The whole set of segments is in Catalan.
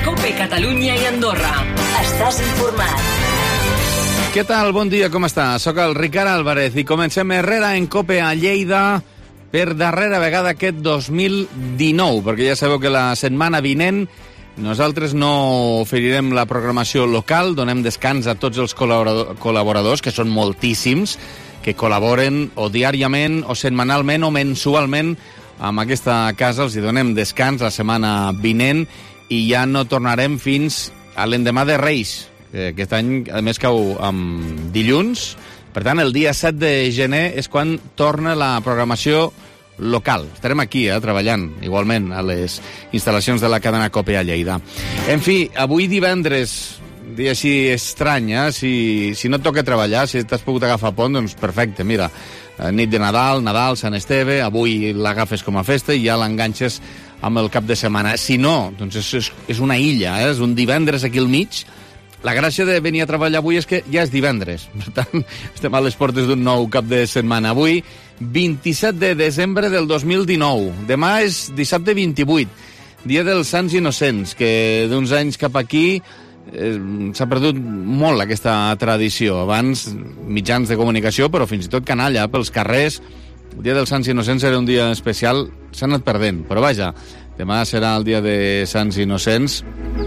COPE Catalunya i Andorra. Estàs informat. Què tal? Bon dia, com està? Soc el Ricard Álvarez i comencem Herrera en COPE a Lleida per darrera vegada aquest 2019, perquè ja sabeu que la setmana vinent nosaltres no oferirem la programació local, donem descans a tots els col·laboradors, que són moltíssims, que col·laboren o diàriament, o setmanalment, o mensualment amb aquesta casa. Els hi donem descans la setmana vinent i ja no tornarem fins a l'endemà de Reis. Aquest any, a més, cau amb dilluns. Per tant, el dia 7 de gener és quan torna la programació local. Estarem aquí, treballant, igualment, a les instal·lacions de la cadena COPE a Lleida. En fi, avui divendres, dia així estrany, si no et toca treballar, si t'has pogut agafar pont, doncs perfecte, mira, nit de Nadal, Sant Esteve, avui l'agafes com a festa i ja l'enganxes amb el cap de setmana. Si no, doncs és una illa, és un divendres aquí al mig. La gràcia de venir a treballar avui és que ja és divendres. Per tant, estem a les portes d'un nou cap de setmana. Avui, 27 de desembre del 2019. Demà és dissabte 28, dia dels Sants Innocents, que d'uns anys cap aquí s'ha perdut molt aquesta tradició. Abans, mitjans de comunicació, però fins i tot canalla pels carrers. El dia dels Sants Innocents era un dia especial, s'ha anat perdent. Però vaja, demà serà el dia de Sants Innocents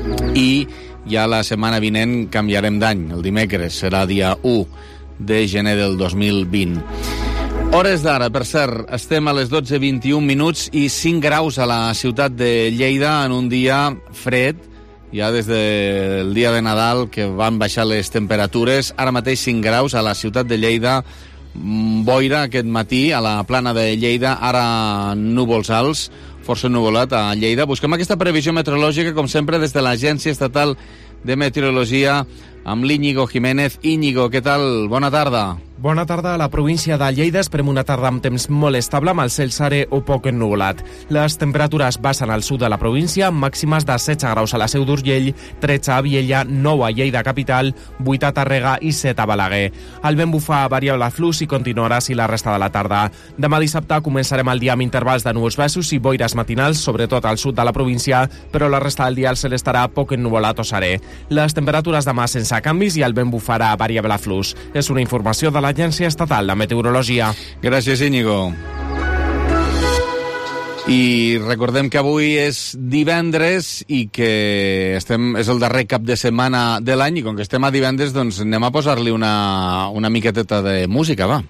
i ja la setmana vinent canviarem d'any. El dimecres serà dia 1 de gener del 2020. Hores d'ara, per cert, estem a les 12:21 minuts i 5 graus a la ciutat de Lleida en un dia fred, ja des del dia de Nadal que van baixar les temperatures. Ara mateix 5 graus a la ciutat de Lleida, boira aquest matí a la plana de Lleida, ara núvols alts, força nuvolat a Lleida. Busquem aquesta previsió meteorològica, com sempre, des de l'Agència Estatal de Meteorologia, amb l'Íñigo Jiménez. Íñigo, què tal? Bona tarda. Bona tarda. A la província de Lleida esperem una tarda amb temps molt estable, amb el cel serè o poc ennuvolat. Les temperatures baixen al sud de la província, amb màximes de 16 graus a la Seu d'Urgell, 13 a Viella, 9 a Lleida capital, 8 a Tàrrega i 7 a Balaguer. El vent bufa variable flux i continuarà així la resta de la tarda. Demà dissabte començarem el dia amb intervals de núvols baixos i boires matinals, sobretot al sud de la província, però la resta del dia el cel estarà poc ennuvolat o serè. Les temperatures demà sense canvis i el vent bufarà variable flux. És una informació de l'Agència Estatal de Meteorologia. Gràcies, Íñigo. I recordem que avui és divendres i que és el darrer cap de setmana de l'any, i com que estem a divendres, doncs anem a posar-li una miqueteta de música, va.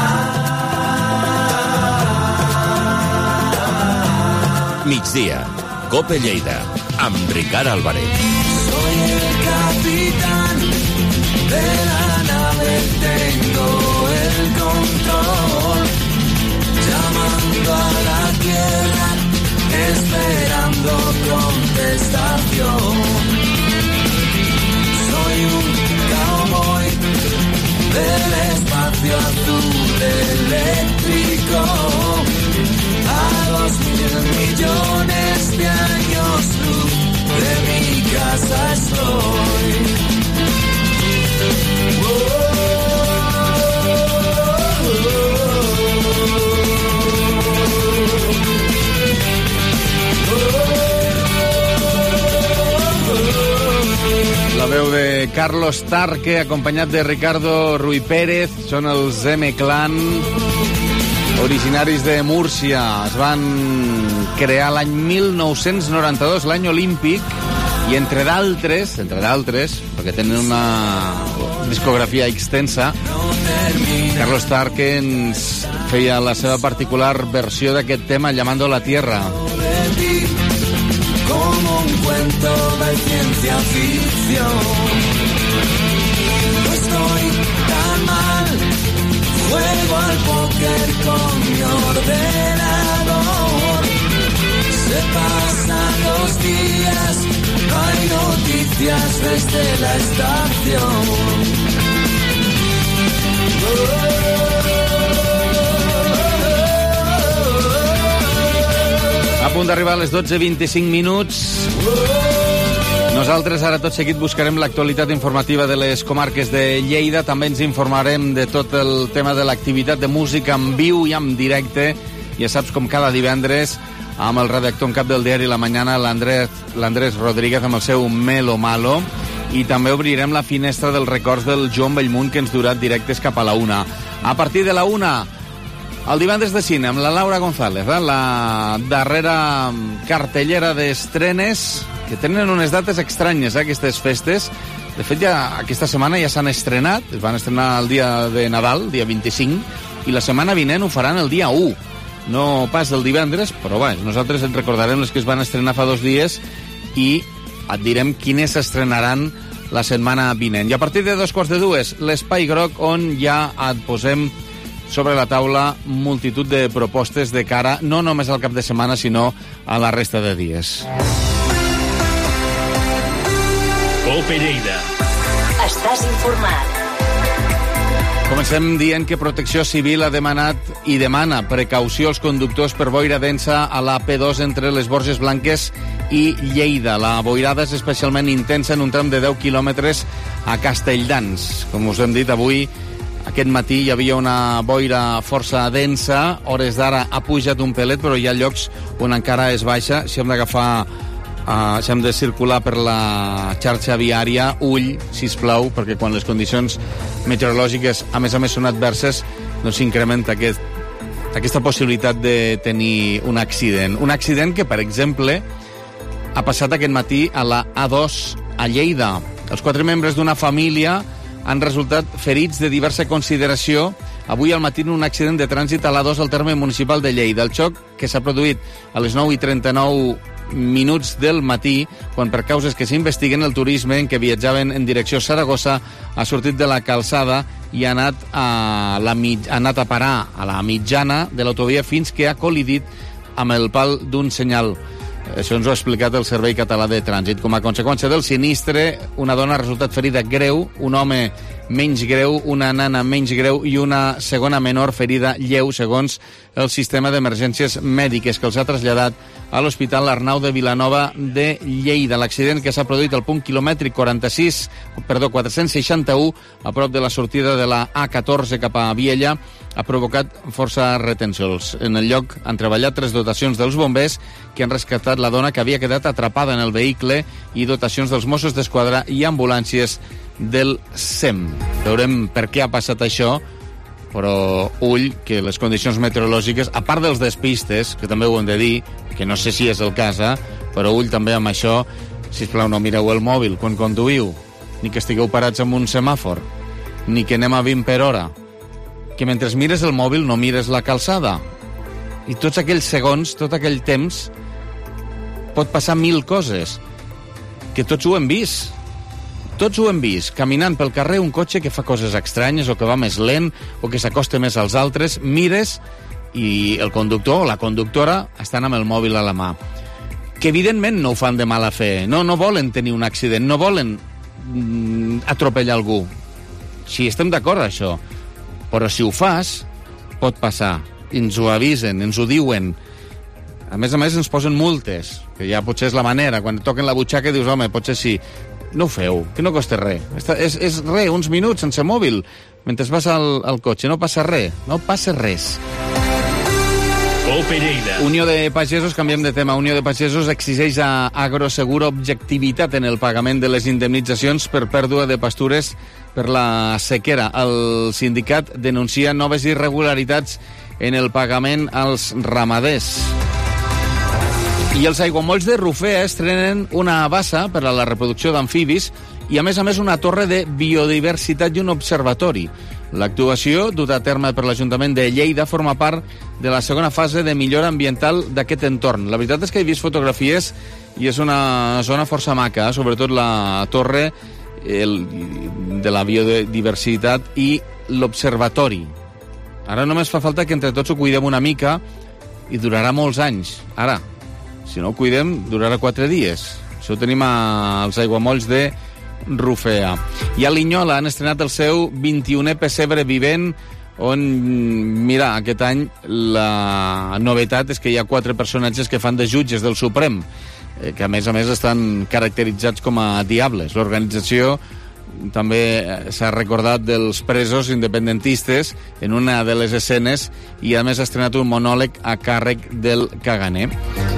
Migdia, COPE Lleida, amb Ricard Álvarez. Soy el capitán de la nave, tengo el control, llamando a la tierra, esperando contestación. Soy un cowboy del espacio azul eléctrico, a 2.000 millones de años luz de mi casa estoy. La veu de Carlos Tarque, acompanyat de Ricardo Ruy Pérez, són els M-Clan, originaris de Múrcia. Es van crear l'any 1992, l'any olímpic, i entre d'altres, perquè tenen una discografia extensa, Carlos Tarque ens feia la seva particular versió d'aquest tema, Llamando a la Tierra. Como un cuento de ciencia ficción. No estoy tan mal, juego al póker con mi ordenador. Se pasan los días, no hay noticias desde la estación. A punt d'arribar a les 12:25 minuts. Nosaltres ara tot seguit buscarem l'actualitat informativa de les comarques de Lleida. També ens informarem de tot el tema de l'activitat de música en viu i en directe. Ja saps, com cada divendres, amb el redactor en cap del diari La Mañana, l'Andrés Rodríguez, amb el seu Melo Malo, i també obrirem la finestra dels records del Joan Bellmunt, que ens durà directes cap a la 1. A partir de la 1, el divendres de cine, amb la Laura González, la darrera cartellera d'estrenes, que tenen unes dates estranyes, aquestes festes. De fet, ja aquesta setmana ja s'han estrenat, es van estrenar el dia de Nadal, dia 25, i la setmana vinent ho faran el dia 1. No pas el divendres, però bé, nosaltres et recordarem les que es van estrenar fa 2 dies i et direm quines s'estrenaran la setmana vinent. I a partir de 2:15, l'Espai Groc, on ja et posem sobre la taula multitud de propostes de cara no només al cap de setmana, sinó a la resta de dies. Cope Lleida. Estàs informat. Comencem dient que Protecció Civil ha demanat i demana precaució als conductors per boira densa a la P2 entre les Borges Blanques i Lleida. La boirada és especialment intensa en un tram de 10 quilòmetres a Castelldans. Com us hem dit, avui, aquest matí, hi havia una boira força densa. Hores d'ara ha pujat un pelet, però hi ha llocs on encara és baixa. Si hem d'agafar... si hem de circular per la xarxa viària, ull, sisplau, perquè quan les condicions meteorològiques a més són adverses, doncs s'incrementa aquesta possibilitat de tenir un accident. Un accident que, per exemple, ha passat aquest matí a la A2 a Lleida. Els 4 membres d'una família han resultat ferits de diversa consideració avui al matí en un accident de trànsit a l'A2 al terme municipal de Lleida. El xoc, que s'ha produït a les 9:39 minuts del matí, quan per causes que s'investiguen el turisme en què viatjaven en direcció a Saragossa ha sortit de la calçada i ha anat a parar a la mitjana de l'autovia fins que ha col·lidit amb el pal d'un senyal. Això ens ho ha explicat el Servei Català de Trànsit. Com a conseqüència del sinistre, una dona ha resultat ferida greu, un home menys greu, una nana menys greu i una segona menor ferida lleu, segons el sistema d'emergències mèdiques, que els ha traslladat a l'Hospital Arnau de Vilanova de Lleida. L'accident, que s'ha produït al punt quilomètric 461, a prop de la sortida de la A14 cap a Viella, ha provocat força retencions. En el lloc han treballat 3 dotacions dels bombers que han rescatat la dona que havia quedat atrapada en el vehicle i dotacions dels Mossos d'Esquadra i ambulàncies del SEM. Veurem per què ha passat això, però ull, que les condicions meteorològiques, a part dels despistes, que també ho hem de dir, que no sé si és el cas, però ull també amb això. Sisplau, no mireu el mòbil quan conduïu, ni que estigueu parats en un semàfor, ni que anem a 20 per hora, que mentre mires el mòbil no mires la calçada. I tots aquells segons, tot aquell temps, pot passar 1000 coses, que tots ho hem vist. Tots ho hem vist. Caminant pel carrer, un cotxe que fa coses estranyes, o que va més lent, o que s'acosta més als altres, mires i el conductor o la conductora estan amb el mòbil a la mà. Que evidentment no ho fan de mala fe, no volen tenir un accident, no volen atropellar algú. Sí, estem d'acord amb això, però si ho fas, pot passar. Ens ho avisen, ens ho diuen. A més, ens posen multes, que ja potser és la manera. Quan et toquen la butxaca dius, home, potser sí. No ho feu, que no costa res. És res, uns minuts sense mòbil, mentre vas al cotxe. No passa res, no passa res. Cope Lleida. Unió de Pagesos, canviem de tema. Unió de Pagesos exigeix a Agroseguro objectivitat en el pagament de les indemnitzacions per pèrdua de pastures per la sequera. El sindicat denuncia noves irregularitats en el pagament als ramaders. I els aiguamolls de Rufea estrenen una bassa per a la reproducció d'amfibis i, a més, una torre de biodiversitat i un observatori. L'actuació, duta a terme per l'Ajuntament de Lleida, forma part de la segona fase de millora ambiental d'aquest entorn. La veritat és que he vist fotografies i és una zona força maca, sobretot la torre de la biodiversitat i l'observatori. Ara només fa falta que entre tots ho cuidem una mica i durarà molts anys. Ara, si no ho cuidem, durarà 4 dies. Això ho tenim als aiguamolls de Rufea. I a Linyola han estrenat el seu 21è pessebre vivent, on, mira, aquest any la novetat és que hi ha 4 personatges que fan de jutges del Suprem, que a més estan caracteritzats com a diables. L'organització també s'ha recordat dels presos independentistes en una de les escenes i a més ha estrenat un monòleg a càrrec del caganer.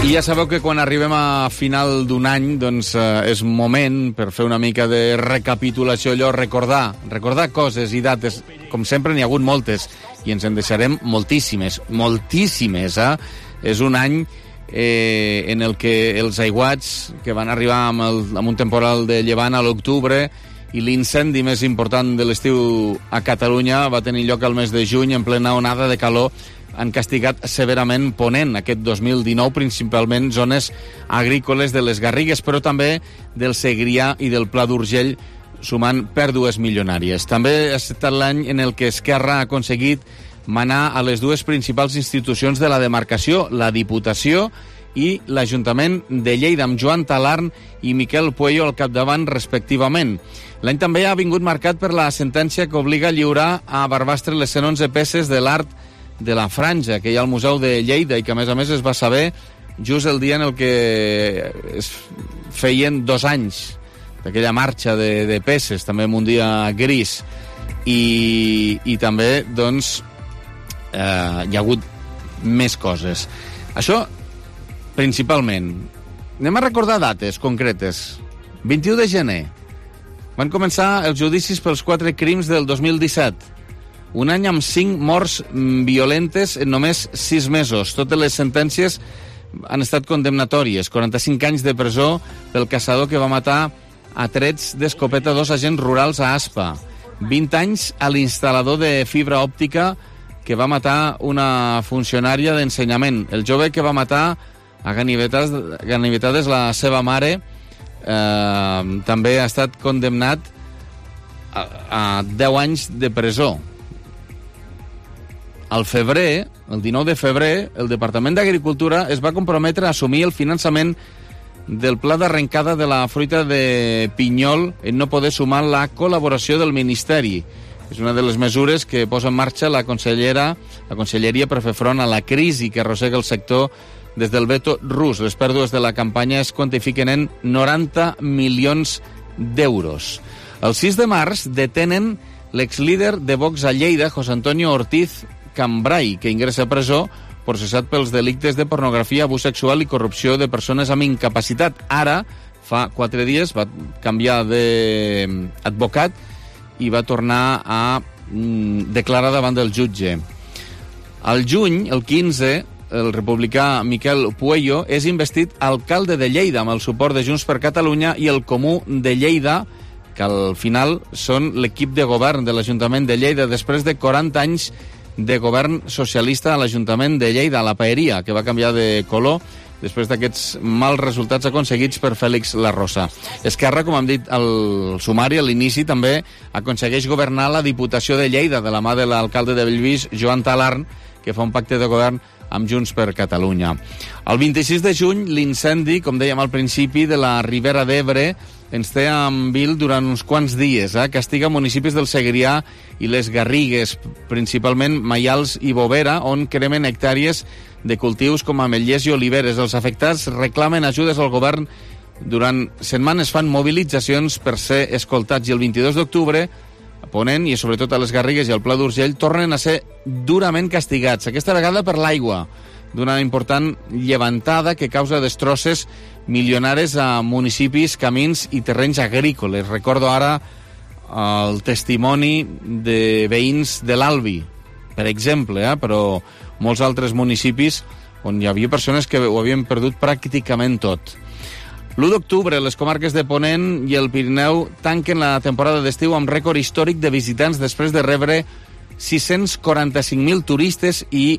I ja sabeu que quan arribem a final d'un any, doncs és moment per fer una mica de recapitulació, allò, recordar coses i dates. Com sempre n'hi ha hagut moltes, i ens en deixarem moltíssimes, És un any en el que els aiguats que van arribar amb un temporal de llevant a l'octubre i l'incendi més important de l'estiu a Catalunya va tenir lloc al mes de juny en plena onada de calor. Han castigat severament Ponent aquest 2019, principalment zones agrícoles de les Garrigues, però també del Segrià i del Pla d'Urgell, sumant pèrdues milionàries. També ha estat l'any en el que Esquerra ha aconseguit manar a les dues principals institucions de la demarcació, la Diputació i l'Ajuntament de Lleida, amb Joan Talarn i Miquel Pueyo al capdavant, respectivament. L'any també ha vingut marcat per la sentència que obliga a lliurar a Barbastre les 111 peces de l'art de la Franja, que hi ha al Museu de Lleida i que, a més, es va saber just el dia en el que es feien 2 anys d'aquella marxa de peces, també en un dia gris. I també, doncs, hi ha hagut més coses. Això, principalment. Anem a recordar dates concretes. 21 de gener. Van començar els judicis pels 4 crims del 2017. Un any amb 5 morts violentes en només 6 mesos. Totes les sentències han estat condemnatòries. 45 anys de presó pel caçador que va matar a trets d'escopeta 2 agents rurals a Aspa. 20 anys a l'instal·lador de fibra òptica que va matar una funcionària d'ensenyament. El jove que va matar a ganivetades la seva mare també ha estat condemnat a 10 anys de presó. Al febrer, el 19 de febrer, el Departament d'Agricultura es va comprometre a assumir el finançament del pla d'arrencada de la fruita de pinyol en no poder sumar la col·laboració del Ministeri. És una de les mesures que posa en marxa la Conselleria per fer front a la crisi que arrossega el sector des del veto rus. Les pèrdues de la campanya es quantifiquen en 90 milions d'euros. El 6 de març detenen l'exlíder de Vox a Lleida, José Antonio Ortiz Cambrai, que ingressa a presó processat pels delictes de pornografia, abús sexual i corrupció de persones amb incapacitat. Ara, fa 4 dies, va canviar d'advocat i va tornar a declarar davant del jutge. Al juny, el 15, el republicà Miquel Pueyo és investit alcalde de Lleida amb el suport de Junts per Catalunya i el Comú de Lleida, que al final són l'equip de govern de l'Ajuntament de Lleida després de 40 anys de govern socialista a l'Ajuntament de Lleida, a la Paeria, que va canviar de color després d'aquests mals resultats aconseguits per Fèlix Larrosa. Esquerra, com hem dit al sumari, a l'inici, també aconsegueix governar la Diputació de Lleida de la mà de l'alcalde de Bellvís, Joan Talarn, que fa un pacte de govern amb Junts per Catalunya. El 26 de juny, l'incendi, com dèiem al principi, de la Ribera d'Ebre ens té amb vil durant uns quants dies. Castiga municipis del Segrià i les Garrigues, principalment Maials i Bovera, on cremen hectàrees de cultius com ametllers i oliveres. Els afectats reclamen ajudes al govern. Durant setmanes fan mobilitzacions per ser escoltats i el 22 d'octubre a Ponent i sobretot a les Garrigues i al Pla d'Urgell tornen a ser durament castigats, aquesta vegada per l'aigua, d'una important llevantada que causa destrosses milionaris a municipis, camins i terrenys agrícoles. Recordo ara el testimoni de veïns de l'Albi, per exemple, però molts altres municipis on hi havia persones que ho havien perdut pràcticament tot. L'1 d'octubre, les comarques de Ponent i el Pirineu tanquen la temporada d'estiu amb rècord històric de visitants després de rebre 645.000 turistes i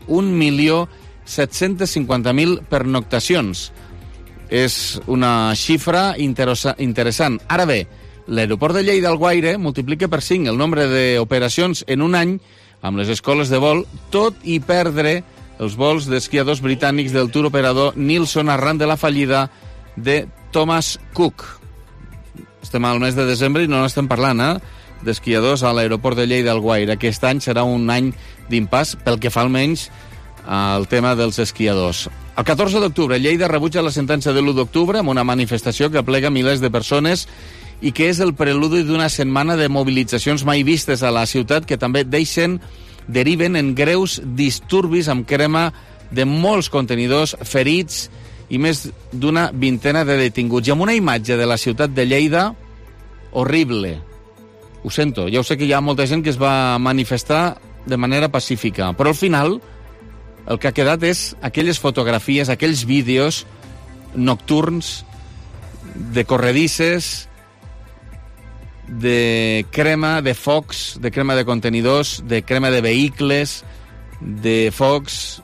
1.750.000 pernoctacions. És una xifra interessant. Ara bé, l'aeroport de Lleida-Alguaire multiplica per 5 el nombre d'operacions en un any amb les escoles de vol, tot i perdre els vols d'esquiadors britànics del tour operador Nilson arran de la fallida de Thomas Cook. Estem al mes de desembre i no n'estem parlant, d'esquiadors a l'aeroport de Lleida-Alguaire. Aquest any serà un any d'impàs pel que fa almenys al tema dels esquiadors. El 14 d'octubre, Lleida rebutja la sentència de l'1 d'octubre amb una manifestació que aplega milers de persones i que és el preludi d'una setmana de mobilitzacions mai vistes a la ciutat que també deriven en greus disturbis amb crema de molts contenidors, ferits i més d'una vintena de detinguts. I amb una imatge de la ciutat de Lleida horrible. Ho sento, ja ho sé que hi ha molta gent que es va manifestar de manera pacífica, però al final el que ha quedat és aquelles fotografies, aquells vídeos nocturns de corredisses, de crema de focs, de crema de contenidors, de crema de vehicles, de focs,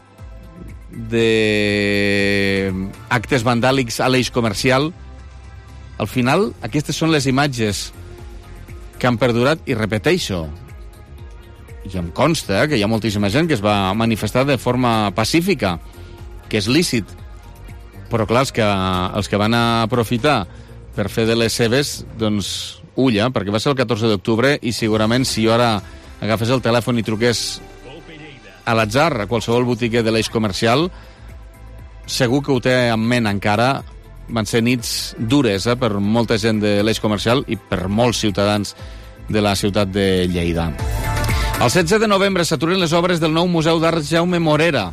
de actes vandàlics a l'eix comercial. Al final, aquestes són les imatges que han perdurat, i repeteixo, i em consta que hi ha moltíssima gent que es va manifestar de forma pacífica, que és lícit, però clar, els que van aprofitar per fer de les seves, doncs ulla, perquè va ser el 14 d'octubre i segurament si jo ara agafés el telèfon i truqués a l'atzar a qualsevol botiga de l'eix comercial, segur que ho té en ment encara. Van ser nits dures per molta gent de l'eix comercial i per molts ciutadans de la ciutat de Lleida. El 16 de novembre s'aturen les obres del nou Museu d'Art Jaume Morera.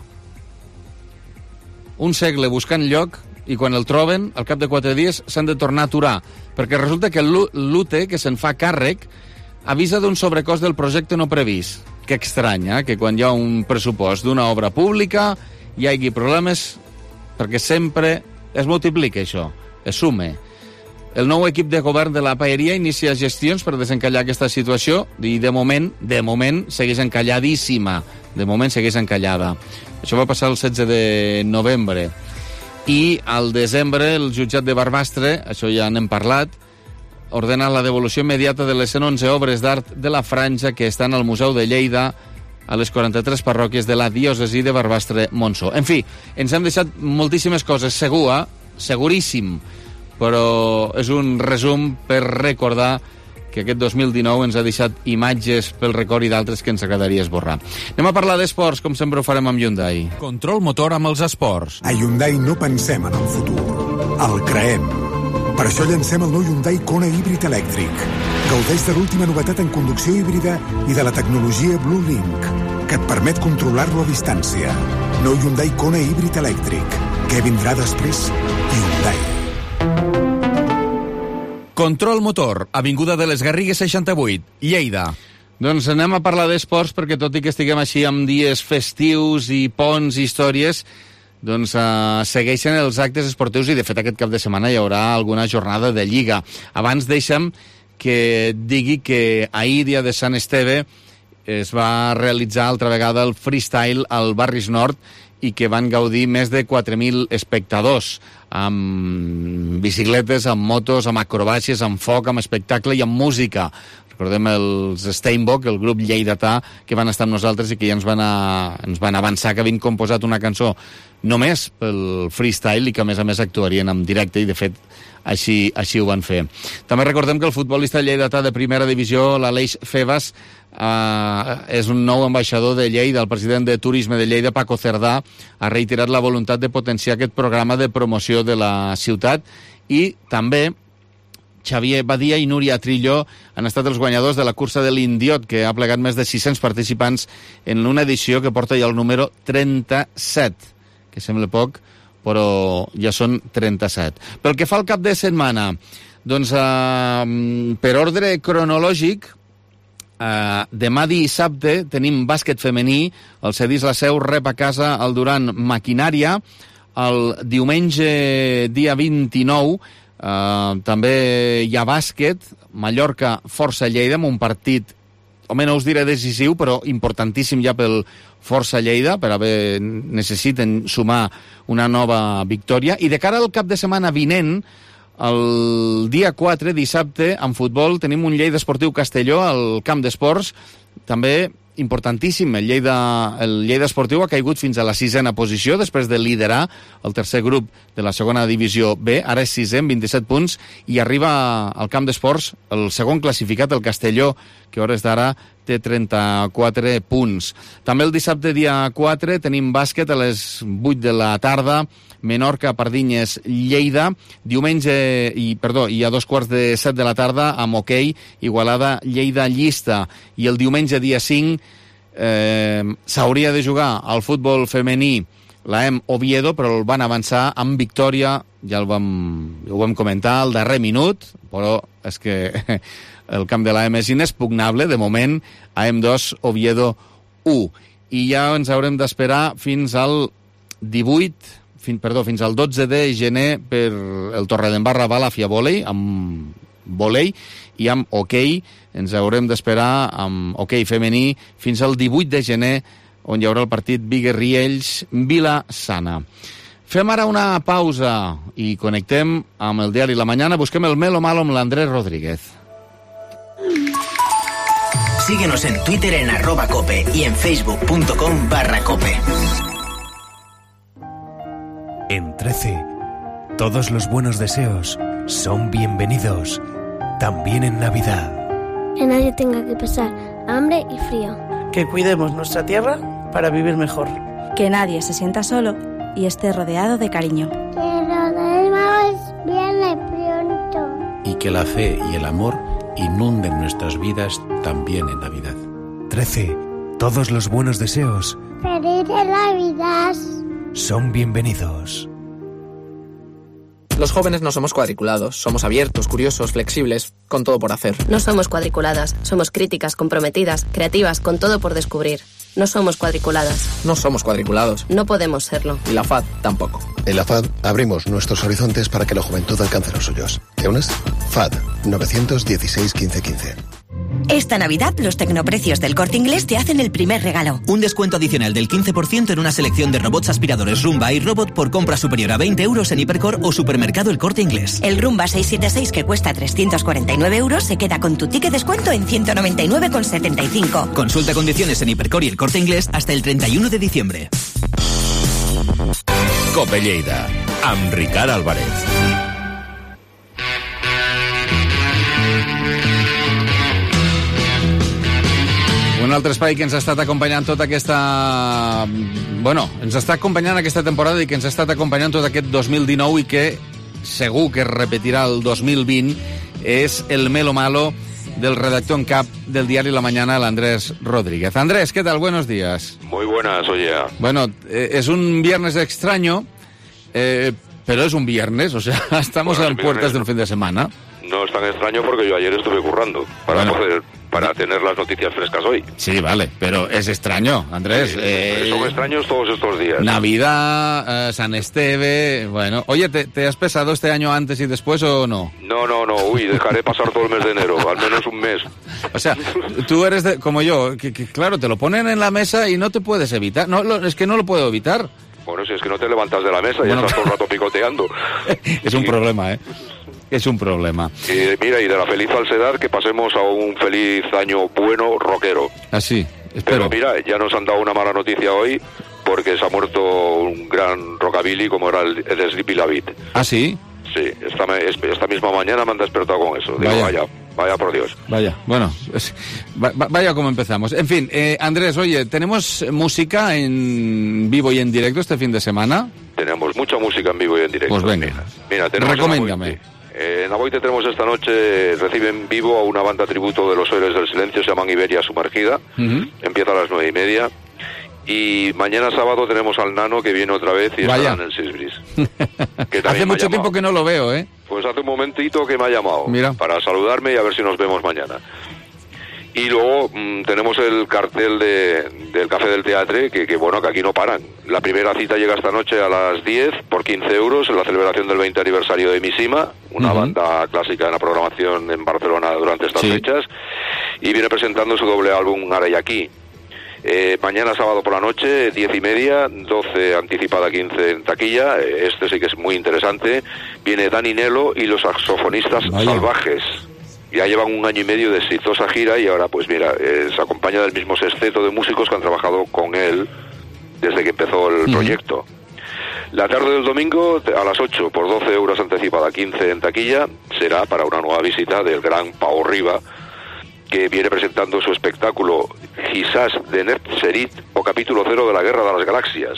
Un segle buscant lloc, i quan el troben, al cap de 4 dies, s'han de tornar a aturar, perquè resulta que l'UTE, que se'n fa càrrec, avisa d'un sobrecost del projecte no previst. Que estranya, que quan hi ha un pressupost d'una obra pública hi hagi problemes, perquè sempre es multiplica això, es sume. El nou equip de govern de la Paeria inicia gestions per desencallar aquesta situació i de moment segueix encalladíssima. De moment segueix encallada. Això va passar el 16 de novembre. I al desembre el jutjat de Barbastre, això ja n'hem parlat, ordena la devolució immediata de les 111 obres d'art de la Franja que estan al Museu de Lleida a les 43 parròquies de la diòcesi de Barbastre-Montsó. En fi, ens hem deixat moltíssimes coses, seguríssim, però és un resum per recordar que aquest 2019 ens ha deixat imatges pel record i d'altres que ens agradaria esborrar. Anem a parlar d'esports, com sempre ho farem amb Hyundai. Control motor amb els esports. A Hyundai no pensem en el futur, el creem. Per això llancem el nou Hyundai Kona híbrid elèctric. Gaudeix de l'última novetat en conducció híbrida i de la tecnologia Blue Link, que et permet controlar-lo a distància. Nou Hyundai Kona híbrid elèctric. Què vindrà després? Hyundai. Control motor, avinguda de les Garrigues 68, Lleida. Doncs anem a parlar d'esports, perquè tot i que estiguem així amb dies festius i ponts i històries, doncs segueixen els actes esportius i de fet aquest cap de setmana hi haurà alguna jornada de Lliga. Abans deixa'm que digui que ahir, dia de Sant Esteve, es va realitzar altra vegada el freestyle al Barris Nord i que van gaudir més de 4.000 espectadors, amb bicicletes, amb motos, amb acrobàcies, amb foc, amb espectacle i amb música. Recordem els Steinbock, el grup lleidatà, que van estar amb nosaltres i que ja ens van avançar que havien composat una cançó només pel freestyle i que a més actuarien en directe i de fet així ho van fer. També recordem que el futbolista lleidatà de primera divisió, l'Aleix Febas, és un nou ambaixador de Lleida. El president de Turisme de Lleida, Paco Cerdà, ha reiterat la voluntat de potenciar aquest programa de promoció de la ciutat i també Xavier Badia i Núria Trillo han estat els guanyadors de la cursa de l'Indiot, que ha plegat més de 600 participants en una edició que porta ja el número 37, que sembla poc, però ja són 37. Pel que fa al cap de setmana, doncs per ordre cronològic, demà dissabte tenim bàsquet femení, el Cedís La Seu rep a casa el Duran Maquinària, el diumenge dia 29 també hi ha bàsquet, Mallorca Força Lleida, amb un partit, home, no us diré decisiu, però importantíssim ja pel Força Lleida, per haver necessiten sumar una nova victòria. I de cara al cap de setmana vinent, el dia 4, dissabte, en futbol, tenim un Lleida Esportiu Castelló al camp d'esports, també importantíssim. El Lleida Esportiu ha caigut fins a la 6a posició després de liderar el tercer grup de la segona divisió B. Ara és 6è amb 27 punts i arriba al camp d'esports el segon classificat, el Castelló, que a hores d'ara té 34 punts. També el dissabte dia 4 tenim bàsquet a les 8 de la tarda, Menorca, Pardinyes, Lleida. Diumenge, i a 2:15 de la tarda, amb hoquei, Igualada, Lleida, Llista. I el diumenge dia 5 s'hauria de jugar al futbol femení l'AEM Oviedo, però el van avançar amb victòria, ja ho vam comentar al darrer minut, però és que el camp de l'AEM és inexpugnable, de moment AEM 2, Oviedo 1. I ja ens haurem d'esperar fins al 12 de gener per el Torredembarra Balàfia Volei, amb volei, i amb hoquei ens haurem d'esperar amb hoquei femení fins al 18 de gener, on hi haurà el partit Bigues-Riells-Vila-sana. Fem ara una pausa i connectem amb el diari La Mañana. Busquem el Melo Malo amb l'Andrés Rodríguez. Síguenos en Twitter en @cope y en facebook.com/cope. En 13, todos los buenos deseos son bienvenidos, también en Navidad. Que nadie tenga que pasar hambre y frío. Que cuidemos nuestra tierra para vivir mejor. Que nadie se sienta solo y esté rodeado de cariño. Que los Reyes viene pronto. Y que la fe y el amor inunden nuestras vidas también en Navidad. 13, todos los buenos deseos ¡Feliz Navidad! son bienvenidos. Los jóvenes no somos cuadriculados, somos abiertos, curiosos, flexibles, con todo por hacer. No somos cuadriculadas, somos críticas, comprometidas, creativas, con todo por descubrir. No somos cuadriculadas. No somos cuadriculados. No podemos serlo. Y la FAD tampoco. En la FAD abrimos nuestros horizontes para que la juventud alcance los suyos. ¿Te unes? FAD 916 1515. Esta Navidad, los tecnoprecios del Corte Inglés te hacen el primer regalo. Un descuento adicional del 15% en una selección de robots aspiradores Rumba y Robot por compra superior a 20 euros en Hipercor o Supermercado El Corte Inglés. El Rumba 676, que cuesta 349 euros, se queda con tu ticket descuento en 199,75. Consulta condiciones en Hipercor y El Corte Inglés hasta el 31 de diciembre. Cope Lleida, amb Ricard Álvarez. Un altre espai que ens ha estat acompanyant tota aquesta... Bueno, ens està acompanyant aquesta temporada i que ens ha estat acompanyant tot aquest 2019 i que segur que es repetirà el 2020 és el Melo Malo del redactor en cap del diari La Mañana, el Andrés Rodríguez. Andrés, ¿qué tal? Buenos días. Muy buenas, oye. Bueno, es un viernes extraño, pero es un viernes, o sea, estamos a puertas del fin de semana. No es tan extraño porque yo ayer estuve currando para tener las noticias frescas hoy. Sí, vale, pero es extraño, Andrés. Son extraños todos estos días. Navidad, San Esteve, bueno. Oye, ¿te has pesado este año antes y después o no? No, uy, dejaré pasar todo el mes de enero, al menos un mes. O sea, tú eres como yo, que claro, te lo ponen en la mesa y no te puedes evitar. No, es que no lo puedo evitar. Bueno, si es que no te levantas de la mesa y estás todo el rato picoteando. Es un problema, ¿eh? Es un problema. Y mira, y de la feliz falsedad que pasemos a un feliz año bueno rockero. Así, espero. Pero mira, ya nos han dado una mala noticia hoy porque se ha muerto un gran rockabilly como era el Sleepy David. ¿Ah, sí? Sí, esta misma mañana me han despertado con eso. Digo, vaya por Dios. Vaya, bueno, vaya como empezamos. En fin, Andrés, oye, ¿tenemos música en vivo y en directo este fin de semana? Tenemos mucha música en vivo y en directo. Pues venga, mira, tenemos recomiéndame. En Aboite tenemos esta noche, recibe en vivo a una banda tributo de los Héroes del Silencio, se llaman Iberia Sumergida, empieza a las 9:30, y mañana sábado tenemos al Nano que viene otra vez y estará en el Sisbris. Hace mucho tiempo que no lo veo, ¿eh? Pues hace un momentito que me ha llamado para saludarme y a ver si nos vemos mañana. Y luego tenemos el cartel del Café del Teatre, que bueno, que aquí no paran. La primera cita llega esta noche a las 10 por 15 euros en la celebración del 20 aniversario de Mishima, una banda clásica en la programación en Barcelona durante estas fechas, y viene presentando su doble álbum Arayaki. Mañana sábado por la noche, 10:30, 12 anticipada, 15 en taquilla. Este sí que es muy interesante. Viene Dani Nelo y los saxofonistas salvajes. Ya llevan un año y medio de exitosa gira y ahora, pues mira, se acompaña del mismo sexteto de músicos que han trabajado con él desde que empezó el proyecto. La tarde del domingo, a las 8, por 12 euros anticipada, 15 en taquilla, será para una nueva visita del gran Pau Riba, que viene presentando su espectáculo Gisas de Netzerit o Capítulo 0 de la Guerra de las Galaxias.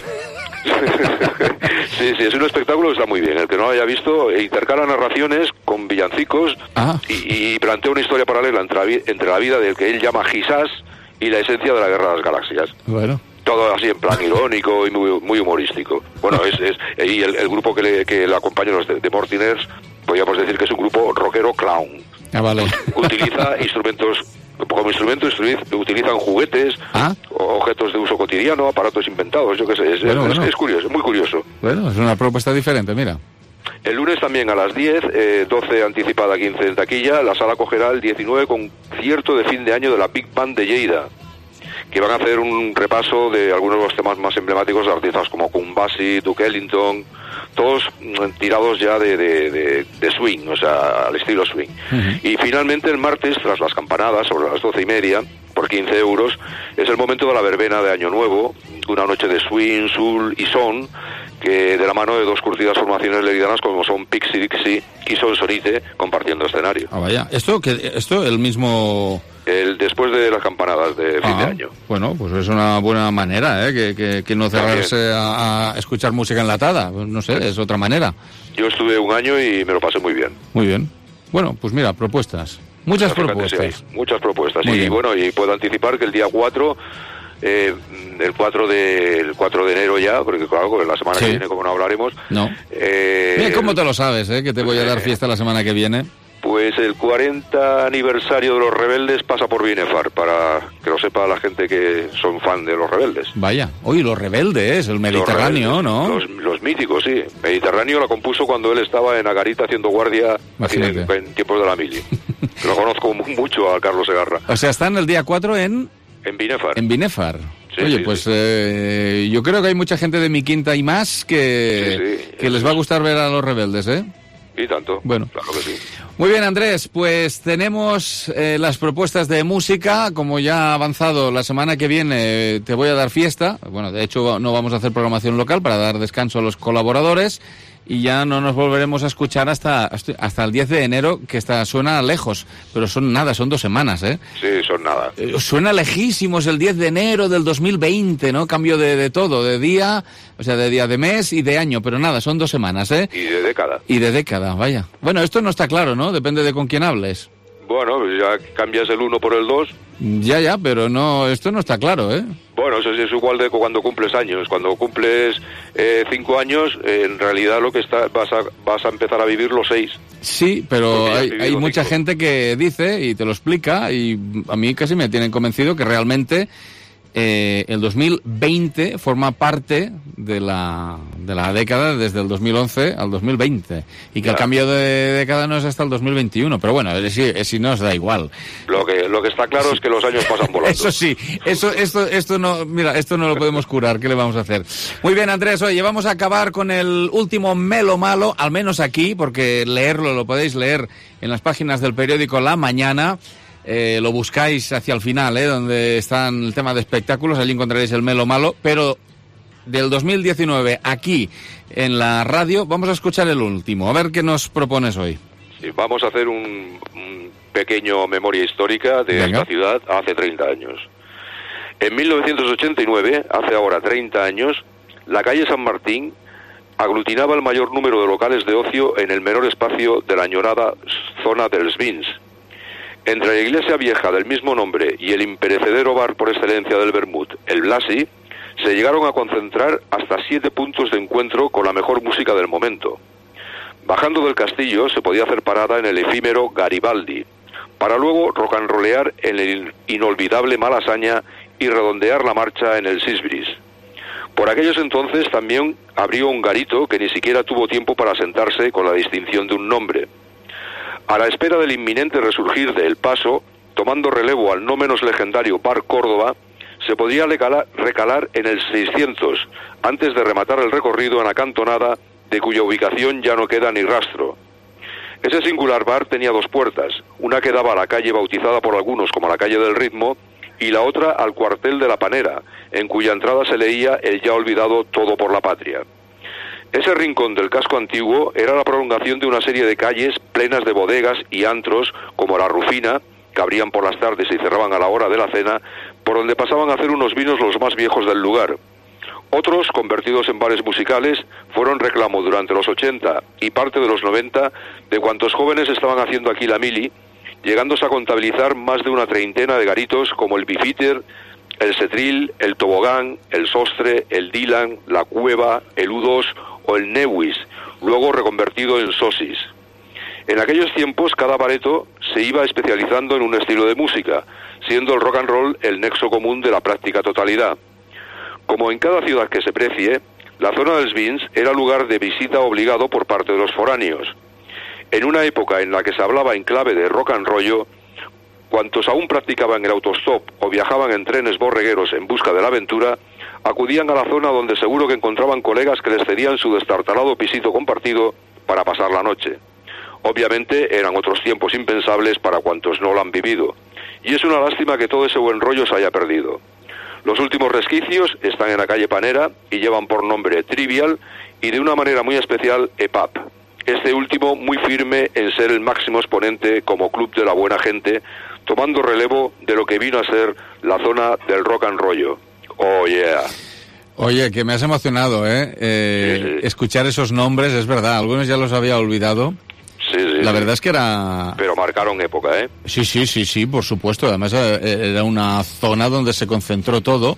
Sí, es un espectáculo que está muy bien. El que no lo haya visto, intercala narraciones con villancicos y plantea una historia paralela entre la vida del que él llama Gisas y la esencia de la Guerra de las Galaxias. Bueno. todo así en plan irónico y muy humorístico. Bueno, y el grupo que le acompaña, los de Mortiners, podríamos decir que es un grupo rockero clown. Ah, vale. Utiliza instrumentos, como instrumentos utilizan juguetes, objetos de uso cotidiano, aparatos inventados, yo qué sé, es curioso, muy curioso. Bueno, es una propuesta diferente, mira. El lunes también a las 10, 12 anticipada, 15 en taquilla, la sala acogerá el 19 concierto de fin de año de la Big Band de Lleida, que van a hacer un repaso de algunos de los temas más emblemáticos de artistas como Count Basie, Duke Ellington, todos tirados ya de swing, o sea, al estilo swing. Y finalmente el martes, tras las campanadas, sobre las 12:30, por 15 euros, es el momento de la verbena de Año Nuevo, una noche de swing, soul y son, que de la mano de dos curtidas formaciones leridanas como son Pixie Dixie y Son Sonite, compartiendo escenario. Ah, vaya. ¿Esto el mismo...? Después de las campanadas de fin de año. Bueno, pues es una buena manera, que no cerrarse a escuchar música enlatada. No sé, es otra manera. Yo estuve un año y me lo pasé muy bien. Muy bien. Bueno, pues mira, propuestas. Muchas propuestas. Sí, muchas propuestas. Muy y bien. Bueno, y puedo anticipar que el día 4... el 4 de enero ya, porque claro, la semana que viene, como no hablaremos... No. Mira, ¿cómo te lo sabes, que te voy a dar fiesta la semana que viene? Pues el 40 aniversario de Los Rebeldes pasa por Binefar, para que lo sepa la gente que son fan de Los Rebeldes. Vaya, oye, Los Rebeldes, el Mediterráneo, ¿no? Los míticos, sí. Mediterráneo la compuso cuando él estaba en Agarita haciendo guardia en tiempos de la mili. Lo conozco mucho a Carlos Segarra. O sea, están el día 4 en Binefar. En Binefar. Sí, oye, sí, pues yo creo que hay mucha gente de mi quinta y más que les va a gustar ver a Los Rebeldes, ¿eh? Y tanto. Bueno. Claro que sí. Muy bien, Andrés, pues tenemos las propuestas de música. Como ya ha avanzado, la semana que viene te voy a dar fiesta. Bueno, de hecho no vamos a hacer programación local para dar descanso a los colaboradores y ya no nos volveremos a escuchar hasta el 10 de enero, que suena lejos, pero son 2 semanas, ¿eh? Sí, son nada. Suena lejísimos el 10 de enero del 2020, ¿no? Cambio de todo, de día, o sea, de día, de mes y de año, pero nada, son 2 semanas, ¿eh? Y de década. Y de década, vaya. Bueno, esto no está claro, ¿no? Depende de con quién hables. Bueno, ya cambias el 1 por el 2. Ya, pero no, esto no está claro, ¿eh? Bueno, eso es igual de cuando cumples años. Cuando cumples 5 años, en realidad lo que vas a empezar a vivir los 6. Sí, pero hay mucha gente que dice y te lo explica, y a mí casi me tienen convencido que realmente el 2020 forma parte de la década desde el 2011 al 2020 y que el cambio de década no es hasta el 2021, pero bueno, si no os da igual. Lo que está claro es que los años pasan volando. Eso sí, esto no, mira, esto no lo podemos curar, ¿qué le vamos a hacer? Muy bien, Andrés, oye, vamos a acabar con el último Melo Malo, al menos aquí, porque lo podéis leer en las páginas del periódico La Mañana. Lo buscáis hacia el final, donde están el tema de espectáculos, allí encontraréis el Melo Malo, pero del 2019 aquí en la radio vamos a escuchar el último, a ver qué nos propones hoy. Sí, vamos a hacer un pequeño memoria histórica de esta ciudad hace 30 años. En 1989, hace ahora 30 años, la calle San Martín aglutinaba el mayor número de locales de ocio en el menor espacio de la añorada zona dels Vins. Entre la iglesia vieja del mismo nombre y el imperecedero bar por excelencia del Vermut, el Blasi, se llegaron a concentrar hasta 7 puntos de encuentro con la mejor música del momento. Bajando del castillo se podía hacer parada en el efímero Garibaldi, para luego rock and rollear en el inolvidable Malasaña y redondear la marcha en el Sisbris. Por aquellos entonces también abrió un garito que ni siquiera tuvo tiempo para sentarse con la distinción de un nombre. A la espera del inminente resurgir de El Paso, tomando relevo al no menos legendario Bar Córdoba, se podría recalar en el 600, antes de rematar el recorrido en la cantonada, de cuya ubicación ya no queda ni rastro. Ese singular bar tenía 2 puertas, una que daba a la calle bautizada por algunos como la calle del Ritmo, y la otra al cuartel de la Panera, en cuya entrada se leía el ya olvidado Todo por la Patria. Ese rincón del casco antiguo era la prolongación de una serie de calles plenas de bodegas y antros como la Rufina, que abrían por las tardes y cerraban a la hora de la cena, por donde pasaban a hacer unos vinos los más viejos del lugar. Otros, convertidos en bares musicales, fueron reclamo durante los 80 y parte de los 90 de cuantos jóvenes estaban haciendo aquí la mili, llegándose a contabilizar más de una treintena de garitos como el Bifiter, el Setril, el Tobogán, el Sostre, el Dylan, la Cueva, el U2 o el Newis, luego reconvertido en Sosis. En aquellos tiempos cada bareto se iba especializando en un estilo de música, siendo el rock and roll el nexo común de la práctica totalidad. Como en cada ciudad que se precie, la zona dels Vins era lugar de visita obligado por parte de los foráneos. En una época en la que se hablaba en clave de rock and rollo, cuantos aún practicaban el autostop o viajaban en trenes borregueros en busca de la aventura, acudían a la zona donde seguro que encontraban colegas que les cedían su destartalado pisito compartido para pasar la noche. Obviamente eran otros tiempos impensables para cuantos no lo han vivido, y es una lástima que todo ese buen rollo se haya perdido. Los últimos resquicios están en la calle Panera y llevan por nombre Trivial y de una manera muy especial EPAP. Este último muy firme en ser el máximo exponente como club de la buena gente, tomando relevo de lo que vino a ser la zona del rock and rollo. Oh yeah. Oye, que me has emocionado, Sí. Escuchar esos nombres, es verdad, algunos ya los había olvidado. Sí. La verdad es que era... Pero marcaron época, ¿eh? Sí, por supuesto. Además era una zona donde se concentró todo.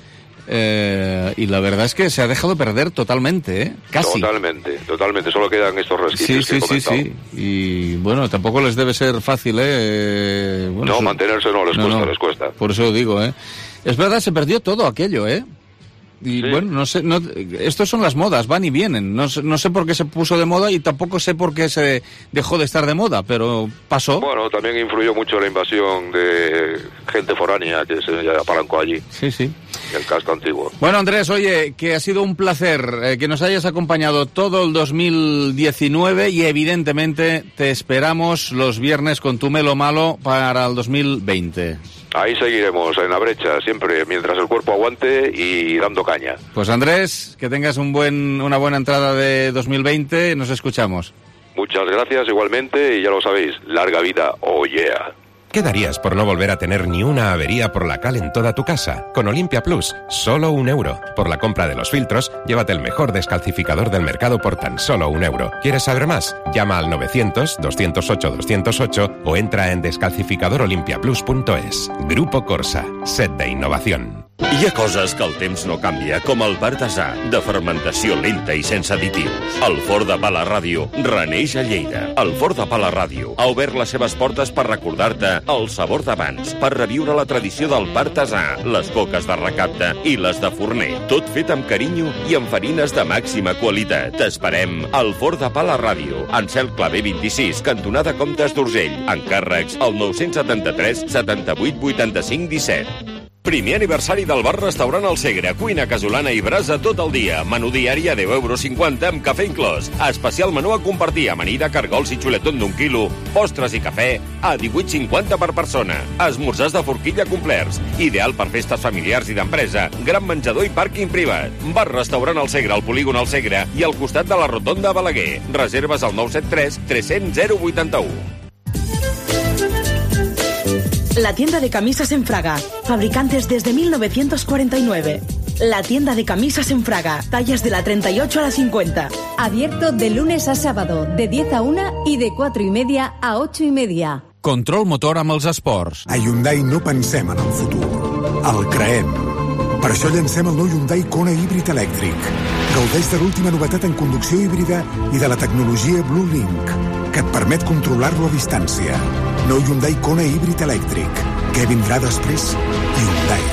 Y la verdad es que se ha dejado perder totalmente, ¿eh? Casi. Totalmente. Solo quedan estos resquicios que he comentado. Sí. Y bueno, tampoco les debe ser fácil, ¿eh? Bueno, mantenerse les cuesta. Por eso digo, ¿eh? Es verdad, se perdió todo aquello, ¿eh? Y bueno, no sé, estos son las modas, van y vienen. No sé por qué se puso de moda y tampoco sé por qué se dejó de estar de moda, pero pasó. Bueno, también influyó mucho la invasión de gente foránea que se apalancó allí. Sí. El casco antiguo. Bueno, Andrés, oye, que ha sido un placer que nos hayas acompañado todo el 2019 y evidentemente te esperamos los viernes con tu Melo Malo para el 2020. Ahí seguiremos en la brecha, siempre, mientras el cuerpo aguante y dando caña. Pues Andrés, que tengas una buena entrada de 2020, nos escuchamos. Muchas gracias igualmente y ya lo sabéis, larga vida, oh yeah. ¿Qué darías por no volver a tener ni una avería por la cal en toda tu casa? Con Olympia Plus, solo €1. Por la compra de los filtros, llévate el mejor descalcificador del mercado por tan solo €1. ¿Quieres saber más? Llama al 900-208-208 o entra en descalcificadorolimpiaplus.es. Grupo Corsa, set d'innovació. Hi ha coses que el temps no canvia, com el bar d'Asà, de fermentació lenta i sense additius. El Forn de Pa la Ràdio reneix a Lleida. El Forn de Pa la Ràdio ha obert les seves portes per recordar-te el sabor d'abans, per reviure la tradició del pa artesà, les coques de recapte i les de forner. Tot fet amb carinyo i amb farines de màxima qualitat. T'esperem al Forn de Pa la Ràdio, en Cel Clavé 26, cantonada Comtes d'Urgell. Encàrrecs al 973 78 85 17. Primer aniversari del bar-restaurant El Segre, cuina casolana i brasa tot el dia. Menú diari a €10,50 amb cafè inclòs. Especial menú a compartir, amanida, cargols i xuletón d'1 quilo, postres i cafè a $18,50 per persona. Esmorzars de forquilla complerts, ideal per festes familiars i d'empresa. Gran menjador i pàrquing privat. Bar-restaurant El Segre, al polígon El Segre i al costat de la rotonda Balaguer. Reserves al 973 300 081. La tienda de camisas en Fraga, fabricantes desde 1949. La tienda de camisas en Fraga, tallas de la 38 a la 50. Abierto de lunes a sábado, de 10 a 1 y de 4:30 a 8:30. Control motor amb els esports. A Hyundai no pensem en el futur, el creem. Per això llancem el nou Hyundai Kona híbrid elèctric. Gaudeix de l'última novetat en conducció híbrida i de la tecnologia Blue Link, que et permet controlar-lo a distància. Nou Hyundai Kona híbrid elèctric. Què vindrà després? Hyundai.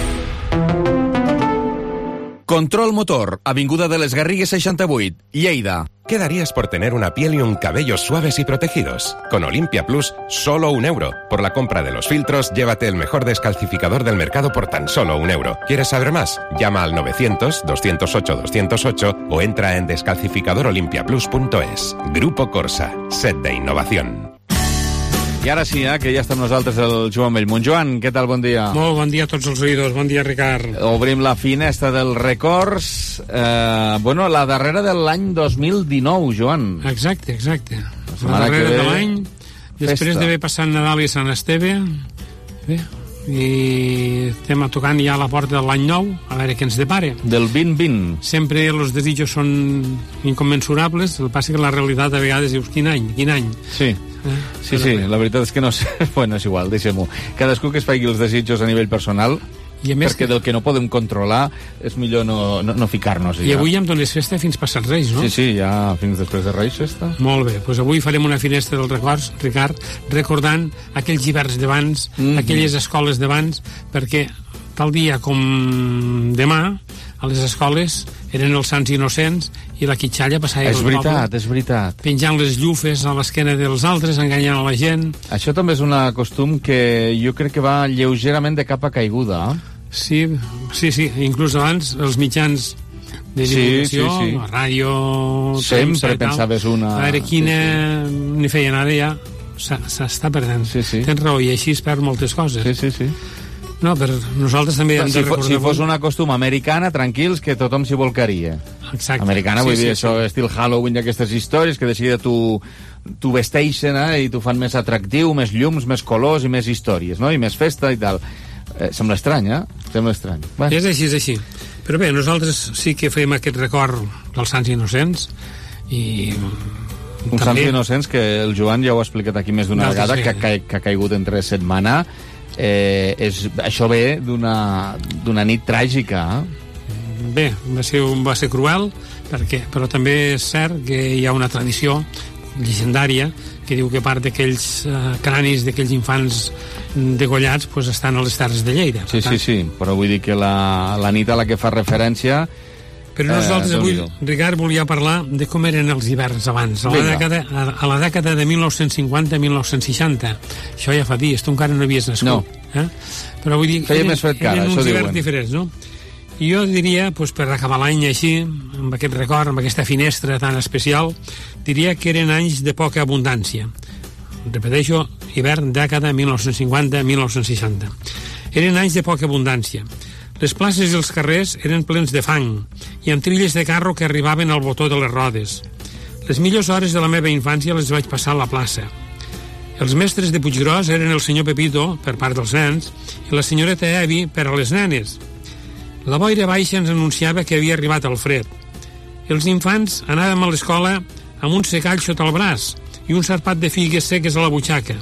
Control motor, avinguda de les Garrigues 68, Lleida. ¿Qué darías por tener una piel y un cabello suaves y protegidos? Con Olympia Plus, solo €1. Por la compra de los filtros, llévate el mejor descalcificador del mercado por tan solo €1. ¿Quieres saber más? Llama al 900-208-208 o entra en descalcificadorolimpiaplus.es. Grupo Corsa, set d'innovació. I ara sí, que ja està amb nosaltres el Joan Bellmunt. Joan, què tal? Bon dia. Molt bon dia a tots els oïdors. Bon dia, Ricard. Obrim la finestra dels records. La darrera de l'any 2019, Joan. Exacte. La darrera de l'any, després d'haver passat Nadal i Sant Esteve. Bé, i estem tocant ja a la porta de l'any nou, a veure què ens depara. Del 2020. Sempre els desitjos són incommensurables, el que passa que la realitat a vegades dius, quin any? Sí. Sí, la veritat és que no sé. Bueno, és igual, deixem-ho. Cadascú que es faci els desitjos a nivell personal. I a més perquè del que no podem controlar és millor no ficar-nos. I avui em dones festa fins passat Reis, no? Sí, ja fins després de Reis festa. Molt bé, doncs avui farem una finestra dels records, Ricard, recordant aquells hiverns d'abans, aquelles escoles d'abans, perquè tal dia com demà a les escoles eren els sants innocents i la quitxalla passava és veritat. Penjant les llufes a l'esquena dels altres, enganyant a la gent. Això també és un costum que jo crec que va lleugerament de capa caiguda. Sí, inclús abans els mitjans de divulgació, la ràdio... Sempre pensaves una... A veure quina ni feien, ara ja s'està perdent. Tens raó, i així es perd moltes coses. Sí. No, però nosaltres també hem de recordar... Si fos una costum americana, tranquils, que tothom s'hi volcaria. Exacte. Americana, vull dir, això, estil Halloween i aquestes històries, que de seguida t'ho vesteixen i t'ho fan més atractiu, més llums, més colors i més històries, no? I més festa i tal. Sembla estrany, Sembla estrany. És així. Però bé, nosaltres sí que fem aquest record dels sants innocents i... Uns sants innocents que el Joan ja ho ha explicat aquí més d'una vegada, que ha caigut entre setmana. Això ve d'una nit tràgica. Bé, va ser cruel, però també és cert que hi ha una tradició llegendària que diu que part d'aquells cranis d'aquells infants degollats estan a les Terres de Lleida. Sí, però vull dir que la nit a la que fa referència... Però nosaltres avui, Ricard, volia parlar de com eren els hiverns abans, a la dècada de 1950-1960. Això ja fa dies, tu encara no havies nascut. No. Però vull dir, feia més fred que ara, eren uns hiverns diferents, no? I jo diria, per acabar l'any així, amb aquest record, amb aquesta finestra tan especial, diria que eren anys de poca abundància. Repeteixo, hivern, dècada 1950-1960. Eren anys de poca abundància. Les places i els carrers eren plens de fang i amb trilles de carro que arribaven al botó de les rodes. Les millors hores de la meva infància les vaig passar a la plaça. Els mestres de Puiggròs eren el senyor Pepito, per part dels nens, i la senyoreta Evi, per a les nenes. La boira baixa ens anunciava que havia arribat el fred. Els infants anàvem a l'escola amb un secall sota el braç i un sarpat de figues seques a la butxaca.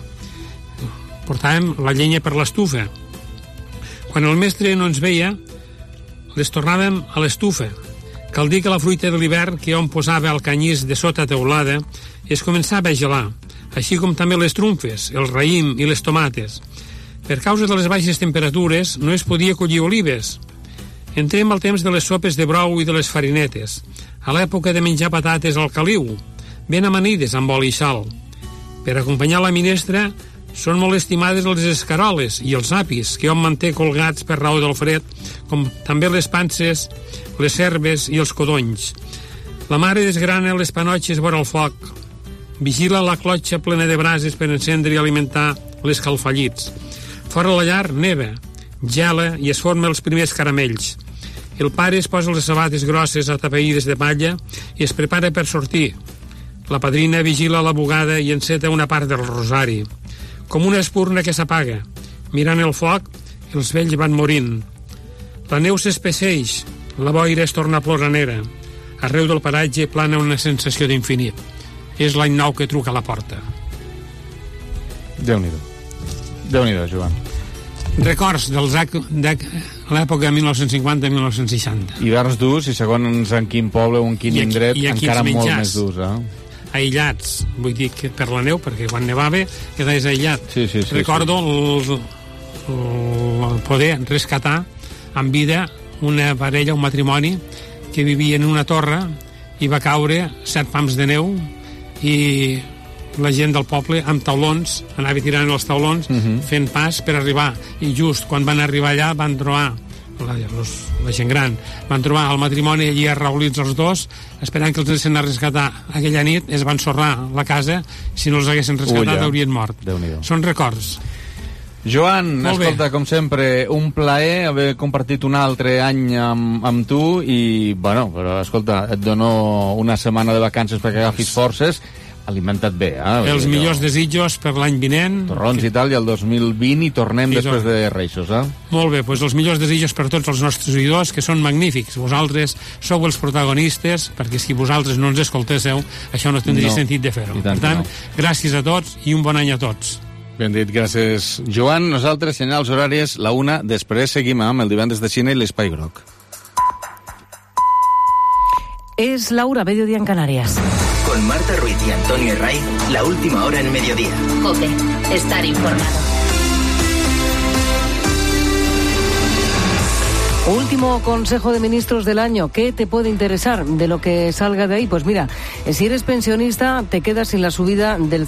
Portàvem la llenya per l'estufa. Quan el mestre no ens veia, les tornàvem a l'estufa. Cal dir que la fruita de l'hivern que hom posava al canyís de sota teulada es començava a gelar, així com també les trumfes, el raïm i les tomates. Per causa de les baixes temperatures no es podia collir olives. Entrem al temps de les sopes de brou i de les farinetes, a l'època de menjar patates al caliu, ben amanides amb oli i sal. Per acompanyar la minestra són molt estimades les escaroles i els apis que hom manté colgats per raó del fred, com també les panses, les cerbes i els codonys. La mare desgrana les panotxes vora el foc, vigila la clotxa plena de brases per encendre i alimentar les calfallits. Fora la llar neva, gela i es forma els primers caramells. El pare es posa les sabates grosses atapeïdes de palla i es prepara per sortir. La padrina vigila la bugada i enceta una part del rosari. Com una espurna que s'apaga. Mirant el foc, els vells van morint. La neu s'espesseix, la boira es torna ploranera. Arreu del paratge plana una sensació d'infinit. És l'any nou que truca a la porta. Déu-n'hi-do. Déu-n'hi-do, Joan. Records de l'època 1950-1960. Hiverns durs i segons en quin poble o en quin indret encara molt més durs, aïllats, vull dir que per la neu, perquè quan nevava quedaves aïllat. Recordo poder rescatar en vida una parella, un matrimoni que vivia en una torre i va caure 7 pams de neu i la gent del poble amb taulons anava tirant els taulons fent pas per arribar, i just quan van arribar allà van trobar la gent gran, van trobar el matrimoni allí arraulits els dos, esperant que els haguessin a rescatar aquella nit. Es van sorrar la casa, si no els haguessin rescatat haurien mort. Són records. Joan, escolta, com sempre, un plaer haver compartit un altre any amb tu i, bueno, però escolta, et dono una setmana de vacances perquè agafis forces. Alimenta't bé, Els millors desitjos per l'any vinent. Torrons i tal, i el 2020 i tornem després de Reixos, Molt bé, doncs els millors desitjos per tots els nostres oïdors, que són magnífics. Vosaltres sou els protagonistes, perquè si vosaltres no ens escoltéssiu, això no tindria sentit de fer-ho. Per tant, gràcies a tots i un bon any a tots. Ben dit, gràcies, Joan. Nosaltres, senyals horàries, la 1, després seguim amb el Divendres de Cine i l'Espai Groc. Es la 1, mediodía en Canarias. Con Marta Ruiz y Antonio Herraiz, la última hora en mediodía. COPE, estar informado. Último Consejo de Ministros del año. ¿Qué te puede interesar de lo que salga de ahí? Pues mira, si eres pensionista, te quedas sin la subida del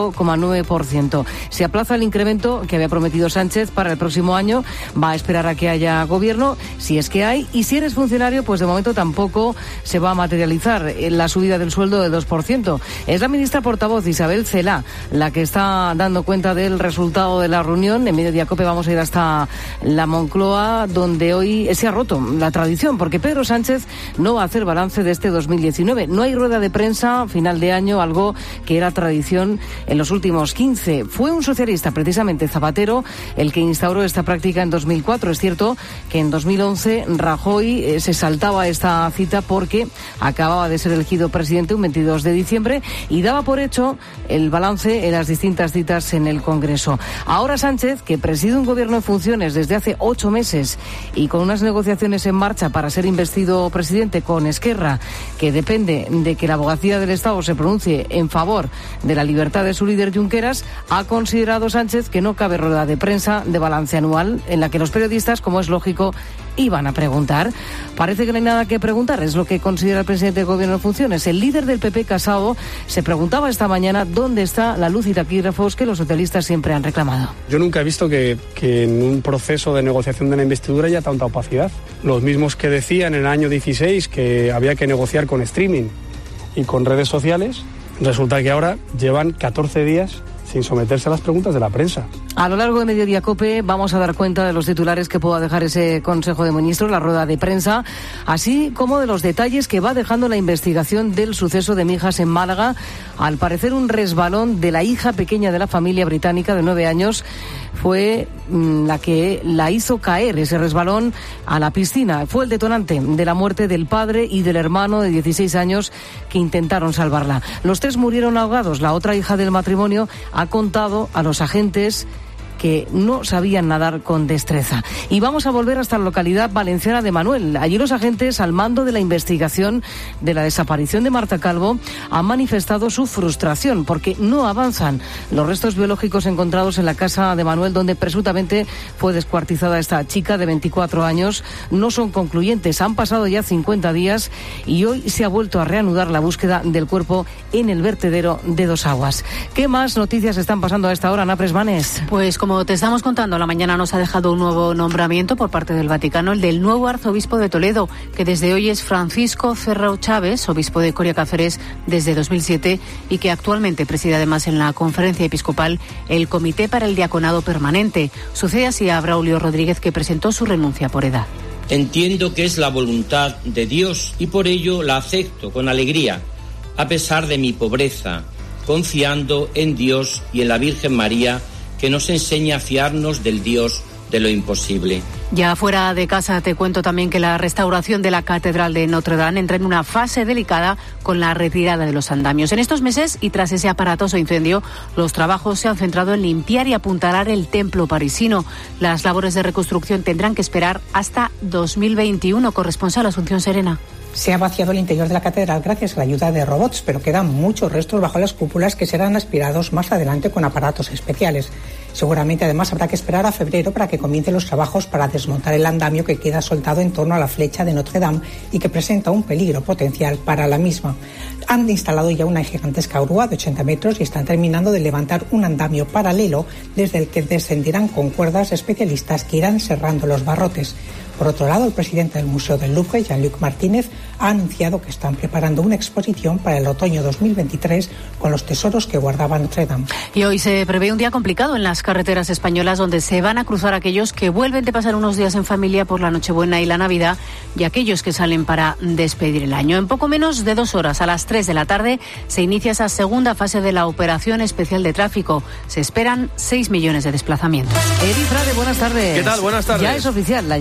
0,9%. Se aplaza el incremento que había prometido Sánchez para el próximo año. Va a esperar a que haya gobierno, si es que hay. Y si eres funcionario, pues de momento tampoco se va a materializar la subida del sueldo del 2%. Es la ministra portavoz, Isabel Celaá, la que está dando cuenta del resultado de la reunión. En Mediodía Cope vamos a ir hasta la Moncloa, donde hoy se ha roto la tradición, porque Pedro Sánchez no va a hacer balance de este 2019. No hay rueda de prensa final de año, algo que era tradición en los últimos 15. Fue un socialista, precisamente Zapatero, el que instauró esta práctica en 2004. Es cierto que en 2011 Rajoy se saltaba esta cita porque acababa de ser elegido presidente un 22 de diciembre y daba por hecho el balance en las distintas citas en el Congreso. Ahora Sánchez, que preside un gobierno en funciones desde hace 8 meses y con unas negociaciones en marcha para ser investido presidente con Esquerra, que depende de que la abogacía del Estado se pronuncie en favor de la libertad de su líder Junqueras, ha considerado Sánchez que no cabe rueda de prensa de balance anual en la que los periodistas, como es lógico, iban a preguntar. Parece que no hay nada que preguntar, es lo que considera el presidente del gobierno en funciones. El líder del PP, Casado, se preguntaba esta mañana dónde está la luz y taquígrafos que los socialistas siempre han reclamado. Yo nunca he visto que en un proceso de negociación de la investidura haya tanta opacidad. Los mismos que decían en el año 16 que había que negociar con streaming y con redes sociales, resulta que ahora llevan 14 días sin someterse a las preguntas de la prensa. A lo largo de Mediodía Cope vamos a dar cuenta de los titulares que pueda dejar ese Consejo de Ministros, la rueda de prensa, así como de los detalles que va dejando la investigación del suceso de Mijas en Málaga. Al parecer un resbalón de la hija pequeña de la familia británica de 9 años fue la que la hizo caer, ese resbalón, a la piscina. Fue el detonante de la muerte del padre y del hermano de 16 años que intentaron salvarla. Los 3 murieron ahogados. La otra hija del matrimonio ha contado a los agentes que no sabían nadar con destreza. Y vamos a volver hasta la localidad valenciana de Manuel. Allí los agentes, al mando de la investigación de la desaparición de Marta Calvo, han manifestado su frustración porque no avanzan los restos biológicos encontrados en la casa de Manuel, donde presuntamente fue descuartizada esta chica de 24 años. No son concluyentes. Han pasado ya 50 días y hoy se ha vuelto a reanudar la búsqueda del cuerpo en el vertedero de Dos Aguas. ¿Qué más noticias están pasando a esta hora, Ana Presmanes? Pues como te estamos contando, la mañana nos ha dejado un nuevo nombramiento por parte del Vaticano, el del nuevo arzobispo de Toledo, que desde hoy es Francisco Ferrao Chávez, obispo de Coria Cáceres desde 2007 y que actualmente preside además en la conferencia episcopal el Comité para el Diaconado Permanente. Sucede así a Braulio Rodríguez, que presentó su renuncia por edad. Entiendo que es la voluntad de Dios y por ello la acepto con alegría, a pesar de mi pobreza, confiando en Dios y en la Virgen María, que nos enseña a fiarnos del Dios de lo imposible. Ya fuera de casa te cuento también que la restauración de la Catedral de Notre Dame entra en una fase delicada con la retirada de los andamios. En estos meses y tras ese aparatoso incendio, los trabajos se han centrado en limpiar y apuntalar el templo parisino. Las labores de reconstrucción tendrán que esperar hasta 2021. Corresponsal Asunción Serena. Se ha vaciado el interior de la catedral gracias a la ayuda de robots, pero quedan muchos restos bajo las cúpulas que serán aspirados más adelante con aparatos especiales. Seguramente además habrá que esperar a febrero para que comiencen los trabajos para desmontar el andamio que queda soltado en torno a la flecha de Notre Dame y que presenta un peligro potencial para la misma. Han instalado ya una gigantesca grúa de 80 metros y están terminando de levantar un andamio paralelo desde el que descenderán con cuerdas especialistas que irán cerrando los barrotes. Por otro lado, el presidente del Museo del Louvre, Jean-Luc Martínez, ha anunciado que están preparando una exposición para el otoño 2023 con los tesoros que guardaba Notre Dame. Y hoy se prevé un día complicado en las carreteras españolas, donde se van a cruzar aquellos que vuelven de pasar unos días en familia por la Nochebuena y la Navidad y aquellos que salen para despedir el año. En poco menos de 2 horas, a las 3 de la tarde, se inicia esa segunda fase de la Operación Especial de Tráfico. Se esperan 6 millones de desplazamientos. Eri Frade, buenas tardes. ¿Qué tal? Buenas tardes. Ya es oficial la llegada de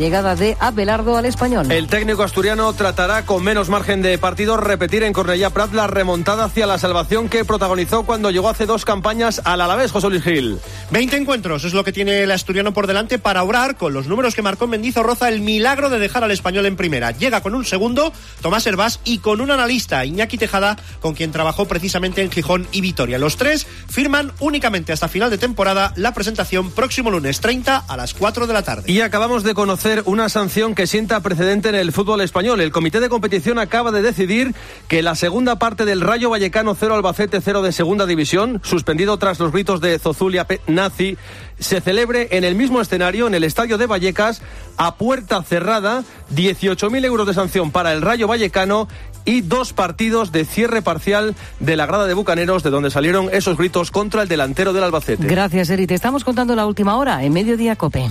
de Abelardo al Español. El técnico asturiano tratará con menos margen de partido repetir en Cornellá Prat la remontada hacia la salvación que protagonizó cuando llegó hace 2 campañas al Alavés, José Luis Gil. 20 encuentros es lo que tiene el asturiano por delante para obrar, con los números que marcó en Mendizorroza, el milagro de dejar al Español en primera. Llega con un segundo, Tomás Hervás, y con un analista, Iñaki Tejada, con quien trabajó precisamente en Gijón y Vitoria. Los tres firman únicamente hasta final de temporada. La presentación próximo lunes 30 a las 4 de la tarde. Y acabamos de conocer una sanción que sienta precedente en el fútbol español. El comité de competición acaba de decidir que la segunda parte del Rayo Vallecano 0 Albacete 0 de segunda división, suspendido tras los gritos de Zozulia nazi, se celebre en el mismo escenario, en el estadio de Vallecas, a puerta cerrada. 18.000 euros de sanción para el Rayo Vallecano y 2 partidos de cierre parcial de la grada de Bucaneros, de donde salieron esos gritos contra el delantero del Albacete. Gracias, Eri. Te estamos contando la última hora en Mediodía Cope.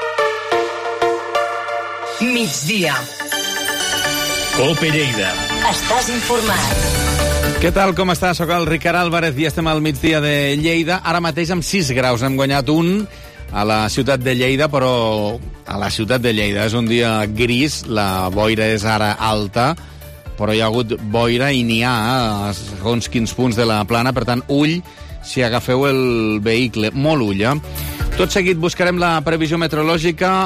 Migdia. Cope Lleida. Estàs informat. Què tal, com està? Soc el Ricard Álvarez i estem al migdia de Lleida. Ara mateix amb 6 graus. Hem guanyat un a la ciutat de Lleida, però a la ciutat de Lleida és un dia gris, la boira és ara alta, però hi ha hagut boira i n'hi ha a segons quins punts de la plana, per tant, ull si agafeu el vehicle, molt ull, Tot seguit buscarem la previsió meteorològica,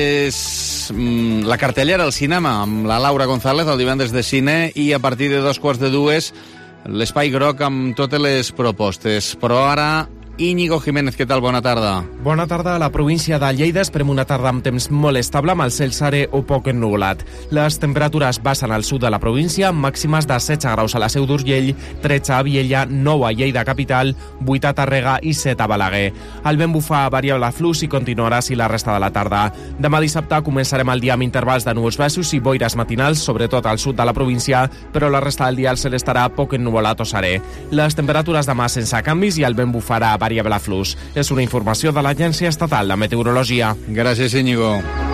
la cartellera al cinema amb la Laura González, el divendres de cine, i a partir de 2:45 l'Espai Groc amb totes les propostes. Però ara, Íñigo Jiménez, què tal? Bona tarda. Bona tarda. A la província de Lleida esperem una tarda amb temps molt estable, amb el cel serè o poc ennuvolat. Les temperatures baixen al sud de la província, amb màximes de 16 graus a la Seu d'Urgell, 13 a Viella, 9 a Lleida capital, 8 a Tàrrega i 7 a Balaguer. El vent bufa variable flux i continuarà així la resta de la tarda. Demà dissabte començarem el dia amb intervals de núvols baixos i boires matinals, sobretot al sud de la província, però la resta del dia el cel estarà poc ennuvolat o serè. Les temperatures demà sense canvis i el vent bufarà variable flux. És una informació de l'Agència Estatal de Meteorologia. Gràcies, Íñigo.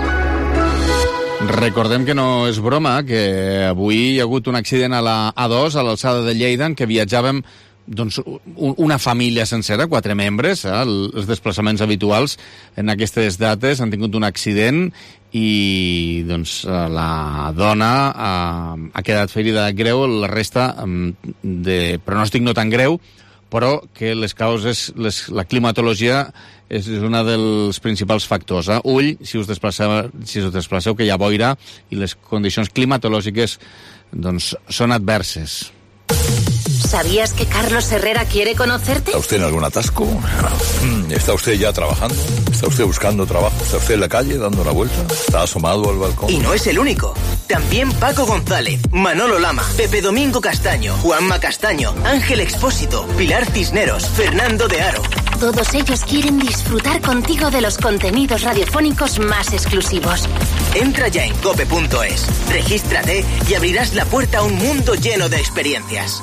Recordem que no és broma, que avui hi ha hagut un accident a la A2, a l'alçada de Lleida, en què viatjàvem una família sencera, 4 membres, els desplaçaments habituals en aquestes dates han tingut un accident i la dona ha quedat ferida greu, la resta de pronòstic no tan greu, però que les causes, la climatologia és un dels principals factors. Ull, si us desplaceu, que hi ha boira i les condicions climatològiques són adverses. ¿Sabías que Carlos Herrera quiere conocerte? ¿Está usted en algún atasco? ¿Está usted ya trabajando? ¿Está usted buscando trabajo? ¿Está usted en la calle dando una vuelta? ¿Está asomado al balcón? Y no es el único. También Paco González, Manolo Lama, Pepe Domingo Castaño, Juanma Castaño, Ángel Expósito, Pilar Cisneros, Fernando de Aro. Todos ellos quieren disfrutar contigo de los contenidos radiofónicos más exclusivos. Entra ya en cope.es, regístrate y abrirás la puerta a un mundo lleno de experiencias.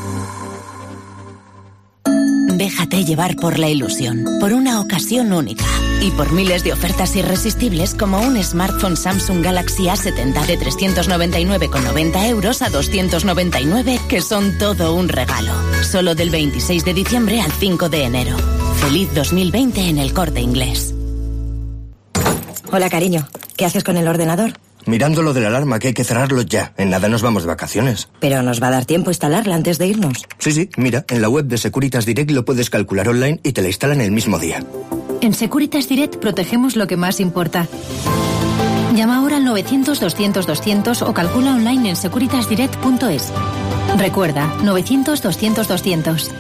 Déjate llevar por la ilusión, por una ocasión única y por miles de ofertas irresistibles como un smartphone Samsung Galaxy A70 de 399,90 euros a 299, que son todo un regalo. Solo del 26 de diciembre al 5 de enero. Feliz 2020 en El Corte Inglés. Hola, cariño. ¿Qué haces con el ordenador? Mirando lo de la alarma, que hay que cerrarlo ya. En nada nos vamos de vacaciones. Pero nos va a dar tiempo instalarla antes de irnos. Sí, mira, en la web de Securitas Direct lo puedes calcular online y te la instalan el mismo día. En Securitas Direct protegemos lo que más importa. Llama ahora al 900-200-200 o calcula online en securitasdirect.es. Recuerda, 900-200-200.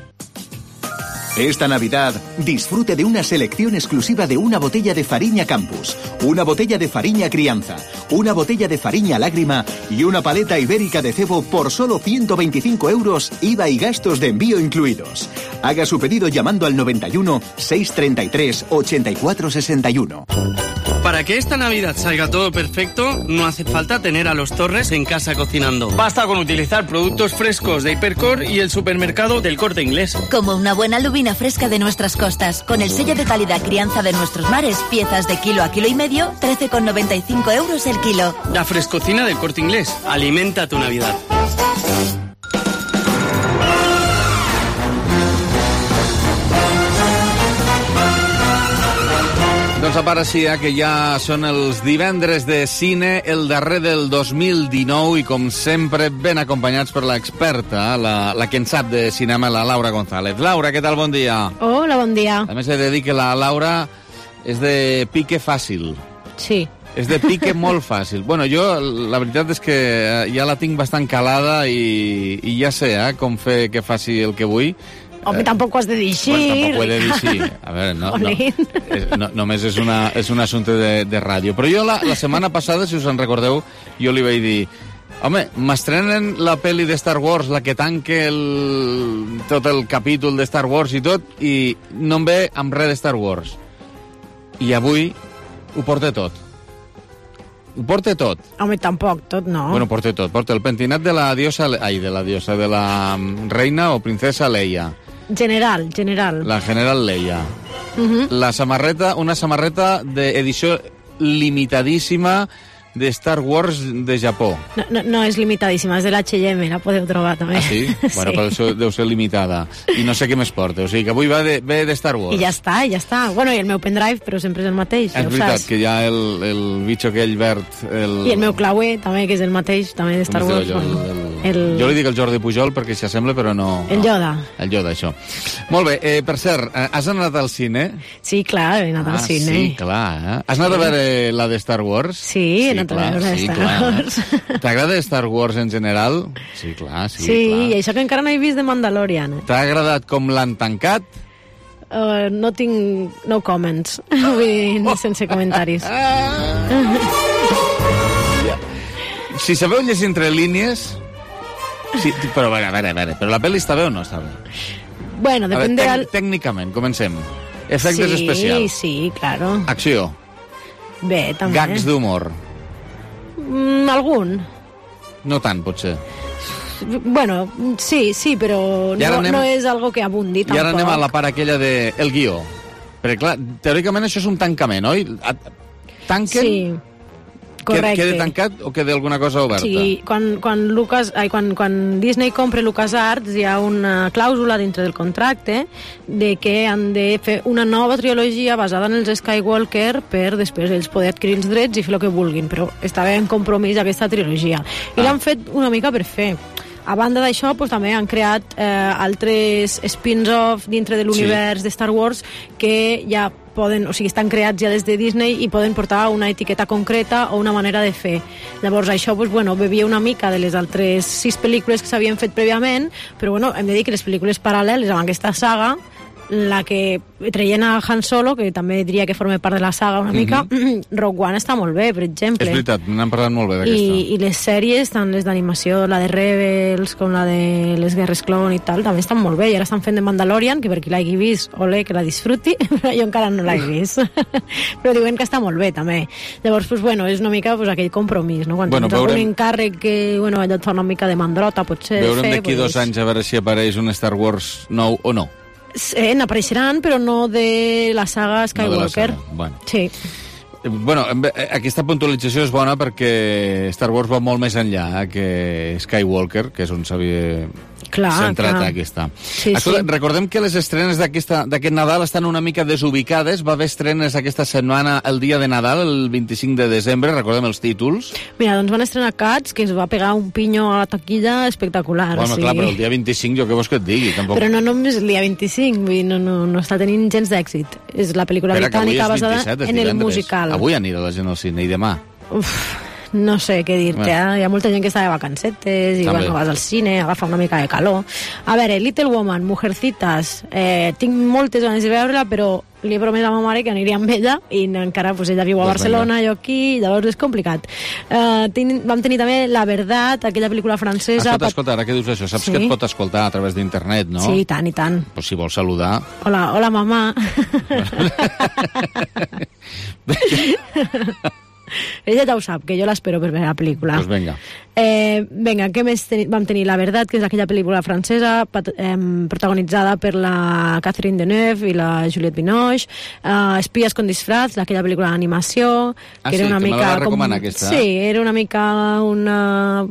Esta Navidad, disfrute de una selección exclusiva de una botella de Fariña Campus, una botella de Fariña Crianza, una botella de Fariña Lágrima y una paleta ibérica de cebo por solo 125 euros, IVA y gastos de envío incluidos. Haga su pedido llamando al 91 633 84 61. Para que esta Navidad salga todo perfecto, no hace falta tener a los Torres en casa cocinando. Basta con utilizar productos frescos de Hipercor y el supermercado del Corte Inglés. Como una buena lubina fresca de nuestras costas, con el sello de calidad Crianza de nuestros mares, piezas de kilo a kilo y medio, 13,95 euros el kilo. La frescocina del Corte Inglés. Alimenta tu Navidad. Doncs apareixia que ja són els divendres de cine, el darrer del 2019, i com sempre ben acompanyats per l'experta, la que en sap de cinema, la Laura González. Laura, què tal? Bon dia. Hola, bon dia. A més, he de dir que la Laura és de pique fàcil. Sí. És de pique molt fàcil. Bueno, jo la veritat és que ja la tinc bastant calada i ja sé com fer que faci el que vull. Home, tampoc ho has de dir així. Bueno, tampoc ho he de dir així. A veure, només és un assumpte de ràdio. Però jo la setmana passada, si us en recordeu, jo li vaig dir: home, m'estrenen la pel·li de Star Wars, la que tanque tot el capítol de Star Wars i tot, i no em ve amb res de Star Wars. I avui ho porta tot. Ho porta tot. Home, tampoc, tot no. Bueno, porta tot. Porta el pentinat de la reina o princesa Leia. General. La general Leia. La samarreta, una samarreta d'edició limitadíssima de Star Wars de Japó. No és limitadíssima, és de l'H&M, la podeu trobar també. Ah, sí? Bueno, però això deu ser limitada. I no sé què més porta, o sigui que avui ve de Star Wars. I ja està. Bueno, i el meu pendrive, però sempre és el mateix. És veritat, que hi ha el bitxo aquell verd... I el meu clauer, també, que és el mateix, també de Star Wars. Jo li dic el Jordi Pujol perquè s'hi assembla, però no... El Yoda. El Yoda, això. Molt bé, per cert, has anat al cine? Sí, clar, he anat al cine. Sí, clar. Has anat a veure la de Star Wars? Sí, he anat a veure Star Wars. T'agrada Star Wars en general? Sí, clar. Sí, i això que encara no he vist de Mandalorian. T'ha agradat com l'han tancat? No tinc... No comments. Vull dir, sense comentaris. Si sabeu llegir entre línies... Sí, però a veure, però la pel·li està bé o no està bé? Bueno, depèn de... Tècnicament, comencem. Efectes especials. Sí, claro. Acció. Bé, també. Gags d'humor. Algun. No tant, potser. Bueno, sí, però no és algo que abundi, tampoc. I ara anem a la part aquella de el guió. Perquè, clar, teòricament això és un tancament, oi? Tanquen... Sí. Correcte. Queda tancat o queda alguna cosa oberta? Sí, quan Disney compra LucasArts hi ha una clàusula dintre del contracte de que han de fer una nova trilogia basada en els Skywalker per després ells poder adquirir els drets i fer el que vulguin, però estava en compromís aquesta trilogia. I l'han fet una mica per fer. A banda d'això, també han creat altres spin-off dintre de l'univers de Star Wars que ja poden, o sigui, estan creats ja des de Disney i poden portar una etiqueta concreta o una manera de fer. Llavors això, bevia una mica de les altres 6 pel·lícules que s'havien fet prèviament, però hem de dir que les pel·lícules paral·leles amb aquesta saga, la que treien a Han Solo, que també diria que forma part de la saga una mica, Rogue One està molt bé, per exemple. És veritat, n'han parlat molt bé d'aquesta. I les sèries, tant les d'animació, la de Rebels, com la de les Guerres Clon i tal, també estan molt bé. I ara estan fent de Mandalorian, que per qui l'hagi vist, ole, que la disfruti, però jo encara no l'he vist. Però diuen que està molt bé, també. Llavors, és una mica aquell compromís, no? Quan tens algun encàrrec que, allò et fa una mica de mandrota, potser... Veurem d'aquí 2 anys a veure si apareix un Star Wars nou o no. N'apareixeran, però no de la saga Skywalker. No de la saga. Bueno. Sí. Bueno, aquesta puntualització és bona perquè Star Wars va molt més enllà que Skywalker, que és on s'havia centrat aquesta. Sí, escolta, recordem que les estrenes d'aquest Nadal estan una mica desubicades. Va haver estrenes aquesta setmana el dia de Nadal, el 25 de desembre, recordem els títols. Mira, doncs van estrenar Cats, que es va pegar un pinyo a la taquilla espectacular. Bueno, clar, però el dia 25 jo què vols que et digui? Tampoc... Però no només el dia 25, vull dir, no està tenint gens d'èxit. És la pel·lícula britànica basada en el musical. Avui anirà la gent al cine i demà. No sé què dir-te, hi ha molta gent que està de vacancetes i vas al cine, agafa una mica de calor. A veure, Little Woman, Mujercitas, tinc moltes ganes de veure-la, però li he promès a ma mare que aniria amb ella i encara ella viu a Barcelona, jo aquí, llavors és complicat. Vam tenir també La Verdad, aquella pel·lícula francesa... Escolta, ara que dius això, saps que et pot escoltar a través d'internet, no? Sí, i tant. Pues si vols saludar... Hola, mamà. Ella ja ho sap, que jo l'espero per veure la pel·lícula. Pues venga. Vinga, què més vam tenir? La Verdad, que és aquella pel·lícula francesa protagonitzada per la Catherine Deneuve i la Juliette Binoche. Espías con disfraz, aquella pel·lícula d'animació, que era una mica... me la va recomanar aquesta. Sí, era una mica una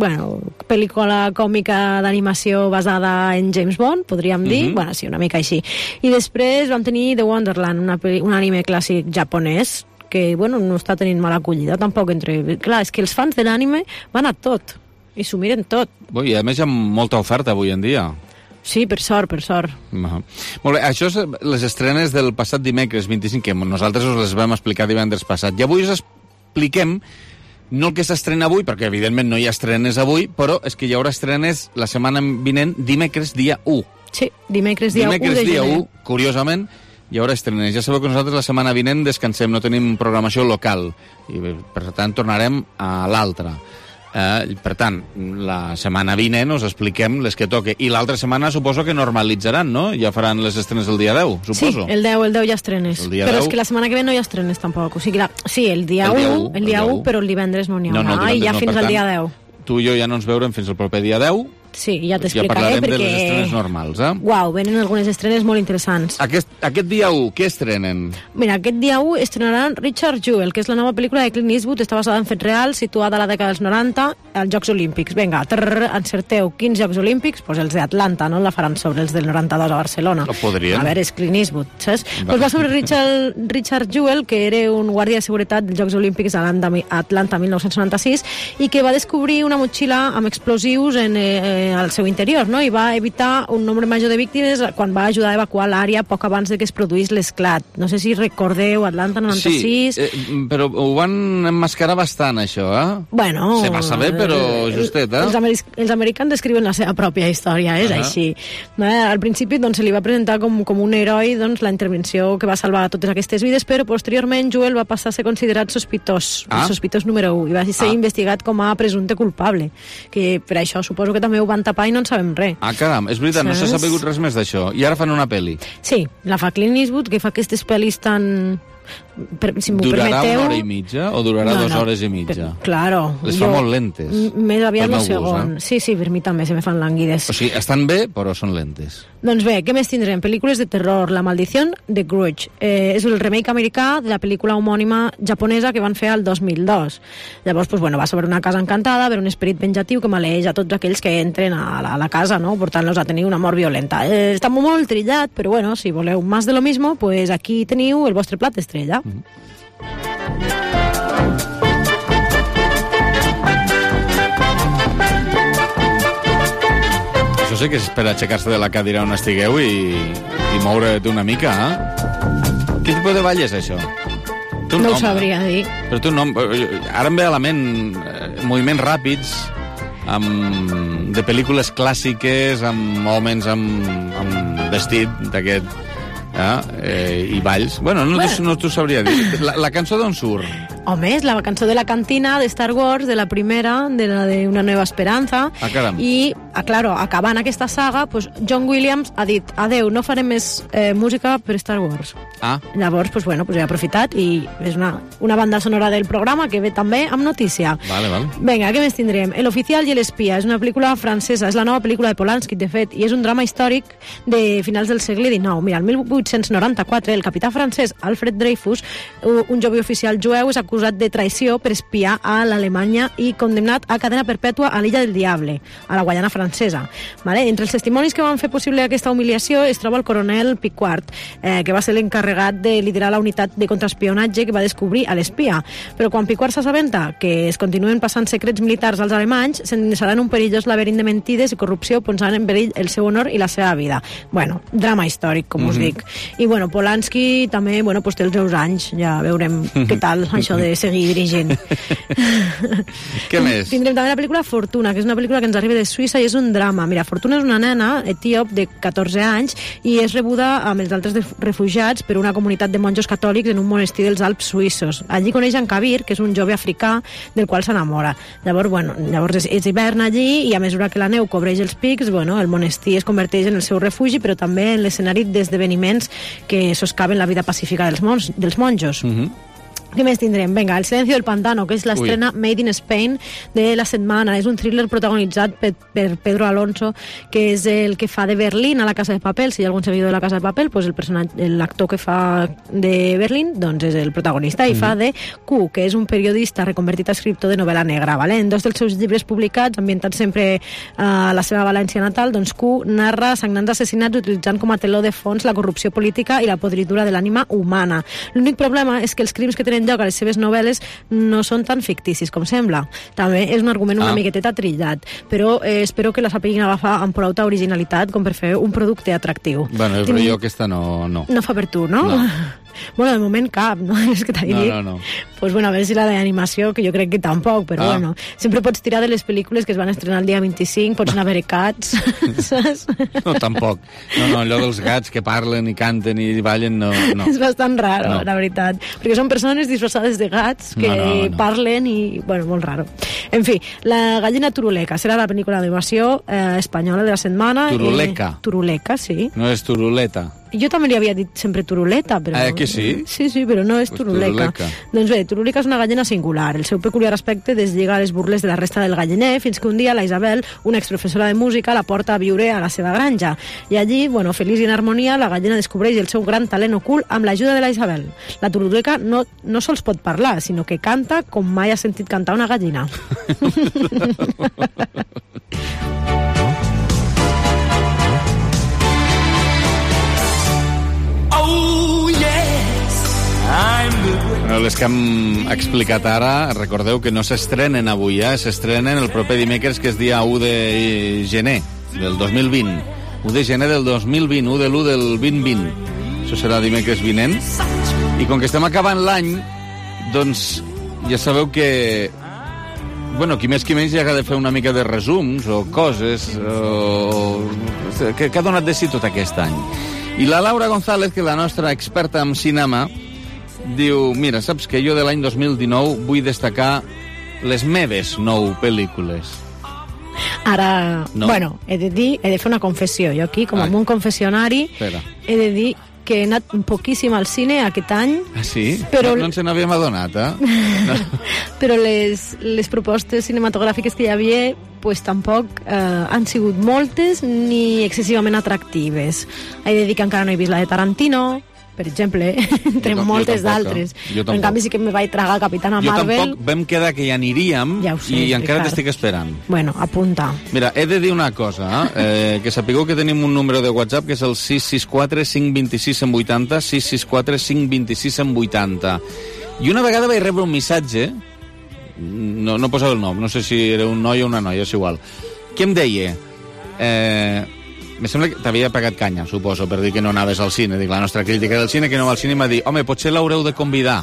pel·lícula còmica d'animació basada en James Bond, podríem dir. Bueno, sí, una mica així. I després vam tenir The Wonderland, un anime clàssic japonès, que, bueno, no està tenint mala acollida tampoc entre... Clar, és que els fans de l'ànime van a tot, i s'ho miren tot. I a més hi ha molta oferta avui en dia. Sí, per sort, per sort. Molt bé, això és les estrenes del passat dimecres 25, que nosaltres us les vam explicar divendres passat. I avui us expliquem, no el que s'estrena avui, perquè evidentment no hi ha estrenes avui, però és que hi haurà estrenes la setmana vinent, dimecres dia 1. Sí, dimecres dia 1 de gener. Dia 1, curiosament, hi haurà estrenes. Ja sabeu que nosaltres la setmana vinent descansem, no tenim programació local, i per tant tornarem a l'altra. Per tant, la setmana vinent us expliquem les que toque. I l'altra setmana suposo que normalitzaran, no? Ja faran les estrenes el dia 10, suposo. Sí, el 10 ja estrenes. Però és que la setmana que ve no hi ha estrenes tampoc. O sigui, sí, el dia 1, però el divendres no n'hi haurà. I ja fins al dia 10. Tu i jo ja no ens veurem fins al proper dia 10. Sí, ja t'explicaré, ja parlarem perquè... de les estrenes normals, Uau, venen algunes estrenes molt interessants. Aquest dia 1, què estrenen? Mira, aquest dia 1 estrenaran Richard Jewell, que és la nova pel·lícula de Clint Eastwood, està basada en fets reals, situada a la dècada dels 90, als Jocs Olímpics. Vinga, encerteu quins Jocs Olímpics? Pues els d'Atlanta, no la faran sobre els del 92 a Barcelona. No podrien. A veure, és Clint Eastwood, saps? Pues va sobre Richard Jewell, que era un guàrdia de seguretat dels Jocs Olímpics a Atlanta 1996, i que va descobrir una motxilla amb explosius al seu interior, no? I va evitar un nombre major de víctimes quan va ajudar a evacuar l'àrea poc abans de que es produís l'esclat. No sé si recordeu Atlanta 96... Sí, però ho van emmascarar bastant, això, Bueno... Se va saber, però justet, Els americans descriuen la seva pròpia història, és així. Al principi se li va presentar com un heroi la intervenció que va salvar totes aquestes vides, però posteriorment Jewell va passar a ser considerat sospitós, el sospitós número 1, i va ser investigat com a presumpte culpable, que per això suposo que també ho van tapar i no en sabem res. Caram, és veritat, no s'ha sabut res més d'això. I ara fan una pel·li. Sí, la fa Clint Eastwood, que fa aquestes pel·lis tan... Si m'ho durarà permeteu... una hora i mitja o durarà 2 hores i mitja? Claro. Les fa molt lentes. Més aviat el segon. Sí, per mi també se me fan lànguides. O sigui, estan bé, però són lentes. Doncs bé, què més tindrem? Pel·lícules de terror. La maldición de Grudge. És el remake americà de la pel·lícula homònima japonesa que van fer al 2002. Llavors, va sobre una casa encantada, per un esperit venjatiu que maleeix a tots aquells que entren a la casa, no? Portant-los a tenir una mort violenta. Està molt trillat, però bueno, si voleu más de lo mismo, pues aquí teniu el vostre plat estrella. Això sí que és per aixecar-se de la cadira on estigueu i moure't una mica, Quin tipus de ball és això? No ho sabria dir. Però tu no... Ara em ve a la ment moviments ràpids de pel·lícules clàssiques amb homes amb vestit d'aquest... i balls. Bueno, no t'ho sabria dir. La cançó d'on surt? Home, és la cançó de la cantina de Star Wars, de la primera, de la de Una Nueva Esperanza. Caram. I, claro, acabant aquesta saga, John Williams ha dit, adeu, no farem més música per Star Wars. Llavors, he aprofitat i és una banda sonora del programa que ve també amb notícia. Vale. Vinga, què més tindrem? El oficial i l'espia és una pel·lícula francesa, és la nova pel·lícula de Polanski, de fet, i és un drama històric de finals del segle XIX. Mira, el 1894, el capità francès Alfred Dreyfus, un jove oficial jueu, és acusat de traïció per espiar a l'Alemanya i condemnat a cadena perpètua a l'Illa del Diable, a la Guaiana francesa. Entre els testimonis que van fer possible aquesta humiliació es troba el coronel Picquart, que va ser l'encarregat de liderar la unitat de contraespionatge que va descobrir a l'espia. Però quan Picquart s'assabenta que es continuen passant secrets militars als alemanys, s'endreçarà en un perillós laberint de mentides i corrupció, posant en perill el seu honor i la seva vida. Drama històric, com us dic. I Polanski també té els seus anys, ja veurem què tal això de seguir dirigint. Què més? Tindrem també la pel·lícula Fortuna, que és una pel·lícula que ens arriba de Suïssa i és un drama. Mira, Fortuna és una nena etíop de 14 anys i és rebuda amb els altres refugiats per una comunitat de monjos catòlics en un monestir dels Alps suïssos. Allí coneix en Kabir, que és un jove africà del qual s'enamora. Llavors és hivern allí i a mesura que la neu cobreix els pics, el monestir es converteix en el seu refugi, però també en l'escenari d'esdeveniments que soscaven la vida pacífica dels monjos. Què més tindrem? Vinga, El silencio del pantano, que és l'estrena Made in Spain de la setmana. És un thriller protagonitzat per Pedro Alonso, que és el que fa de Berlín a La Casa de Papel. Si hi ha algun seguidor de La Casa de Papel, pues l'actor que fa de Berlín doncs és el protagonista i fa de Q, que és un periodista reconvertit a escriptor de novel·la negra. Vale? En 2 dels seus llibres publicats, ambientats sempre a la seva València natal, doncs Q narra sagnants assassinats utilitzant com a teló de fons la corrupció política i la podridura de l'ànima humana. L'únic problema és que els crims que tenen lloc a les seves novel·les no són tan ficticis com sembla. També és un argument una miqueteta trillat, però espero que la sapiguin agafar amb prou originalitat com per fer un producte atractiu. Bueno, però jo aquesta no. No fa per tu, no? Bueno, de moment cap, no? És que t'ha dit. No. Pues bueno, a veure si la d'animació, que jo crec que tampoc, però bueno. Sempre pots tirar de les pel·lícules que es van estrenar el dia 25, pots anar a veure Cats, saps? No, tampoc. No, allò dels gats que parlen i canten i ballen, no. És bastant raro, la veritat. Perquè són persones disfressades de gats que parlen i, bueno, molt raro. En fi, La gallina turuleca serà la pel·lícula d'animació espanyola de la setmana. Turuleca? Turuleca, sí. No és turuleta. Jo també li havia dit sempre turuleta, però... que sí? Sí, però no és turuleca. Doncs bé, turuleca és una gallina singular. El seu peculiar aspecte deslliga les burles de la resta del galliner fins que un dia la Isabel, una exprofessora de música, la porta a viure a la seva granja. I allí, bueno, feliç i en harmonia, la gallina descobreix el seu gran talent ocult amb l'ajuda de la Isabel. La turuleca no sols pot parlar, sinó que canta com mai ha sentit cantar una gallina. Bueno, les que hem explicat ara, recordeu que no s'estrenen avui, s'estrenen el proper dimecres, que és dia 1 de gener del 2020. 1 de gener del 2020, 1 de l'1 del 2020. Això serà dimecres vinent. I com que estem acabant l'any, doncs ja sabeu que... Bueno, qui més ja ha de fer una mica de resums o coses que ha donat de si tot aquest any. I la Laura González, que és la nostra experta en cinema, diu, mira, saps que jo de l'any 2019 vull destacar les meves 9 pel·lícules. Ara, bueno, he de fer una confessió. Jo aquí, com en un confessionari, he de dir que he anat poquíssim al cine aquest any. Ah, sí? Però... No ens n'havíem adonat, No. Però les propostes cinematogràfiques que hi havia pues tampoc han sigut moltes ni excessivament atractives. He de dir que encara no he vist la de Tarantino, per exemple, entre moltes d'altres. Però en canvi sí que me vaig tragar Capitana Marvel. Jo tampoc, vam quedar que hi aniríem i encara t'estic esperant. Bueno, apunta. Mira, he de dir una cosa, que sapigueu que tenim un número de WhatsApp que és el 664 526 180, 664 526 180. I una vegada vaig rebre un missatge, no posava el nom, no sé si era un noi o una noia, és igual, que em deia... Me sembla que t'havia pagat canya, suposo, per dir que no anaves al cine. Dic, la nostra crítica del cine, que no va al cine, i m'ha dit, home, potser l'haureu de convidar.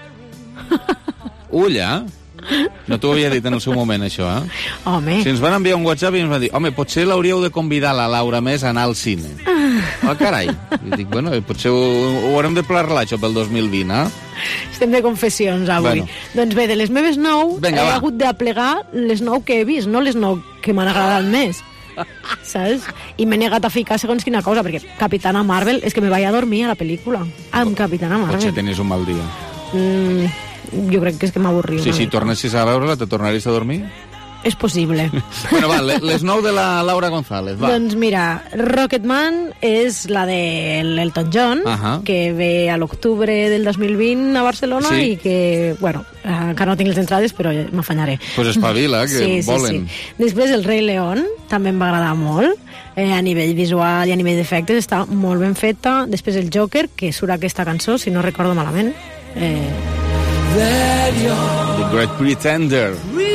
Ulla! No t'ho havia dit en el seu moment, això, Home. Si ens van enviar un WhatsApp i ens va dir, home, potser l'hauríeu de convidar la Laura més a anar al cine. Carai. I dic, bueno, potser ho haurem de parlar, això, pel 2020, Estem de confessions, avui. Bueno. Doncs bé, de les meves 9, he hagut d'aplegar les 9 que he vist, no les 9 que m'han agradat més. Saps? I m'he negat a ficar segons quina cosa, perquè Capitana Marvel és que me vaig a dormir a la pel·lícula amb Capitana Marvel. Potser tenies un mal dia. Jo crec que és que m'avorria. Sí, si tornessis a veure-la, te tornaries a dormir? És possible. Bueno, va, les 9 de la Laura González, va. Doncs mira, Rocketman és la de l'Elton John, que ve a l'octubre del 2020 a Barcelona i que, bueno, encara no tinc les entrades, però m'afanyaré. Pues espavila, que volen. Sí. Després el Rei León, també em va agradar molt. A nivell visual i a nivell d'efectes està molt ben feta. Després el Joker, que surt aquesta cançó, si no recordo malament. The Great Pretender.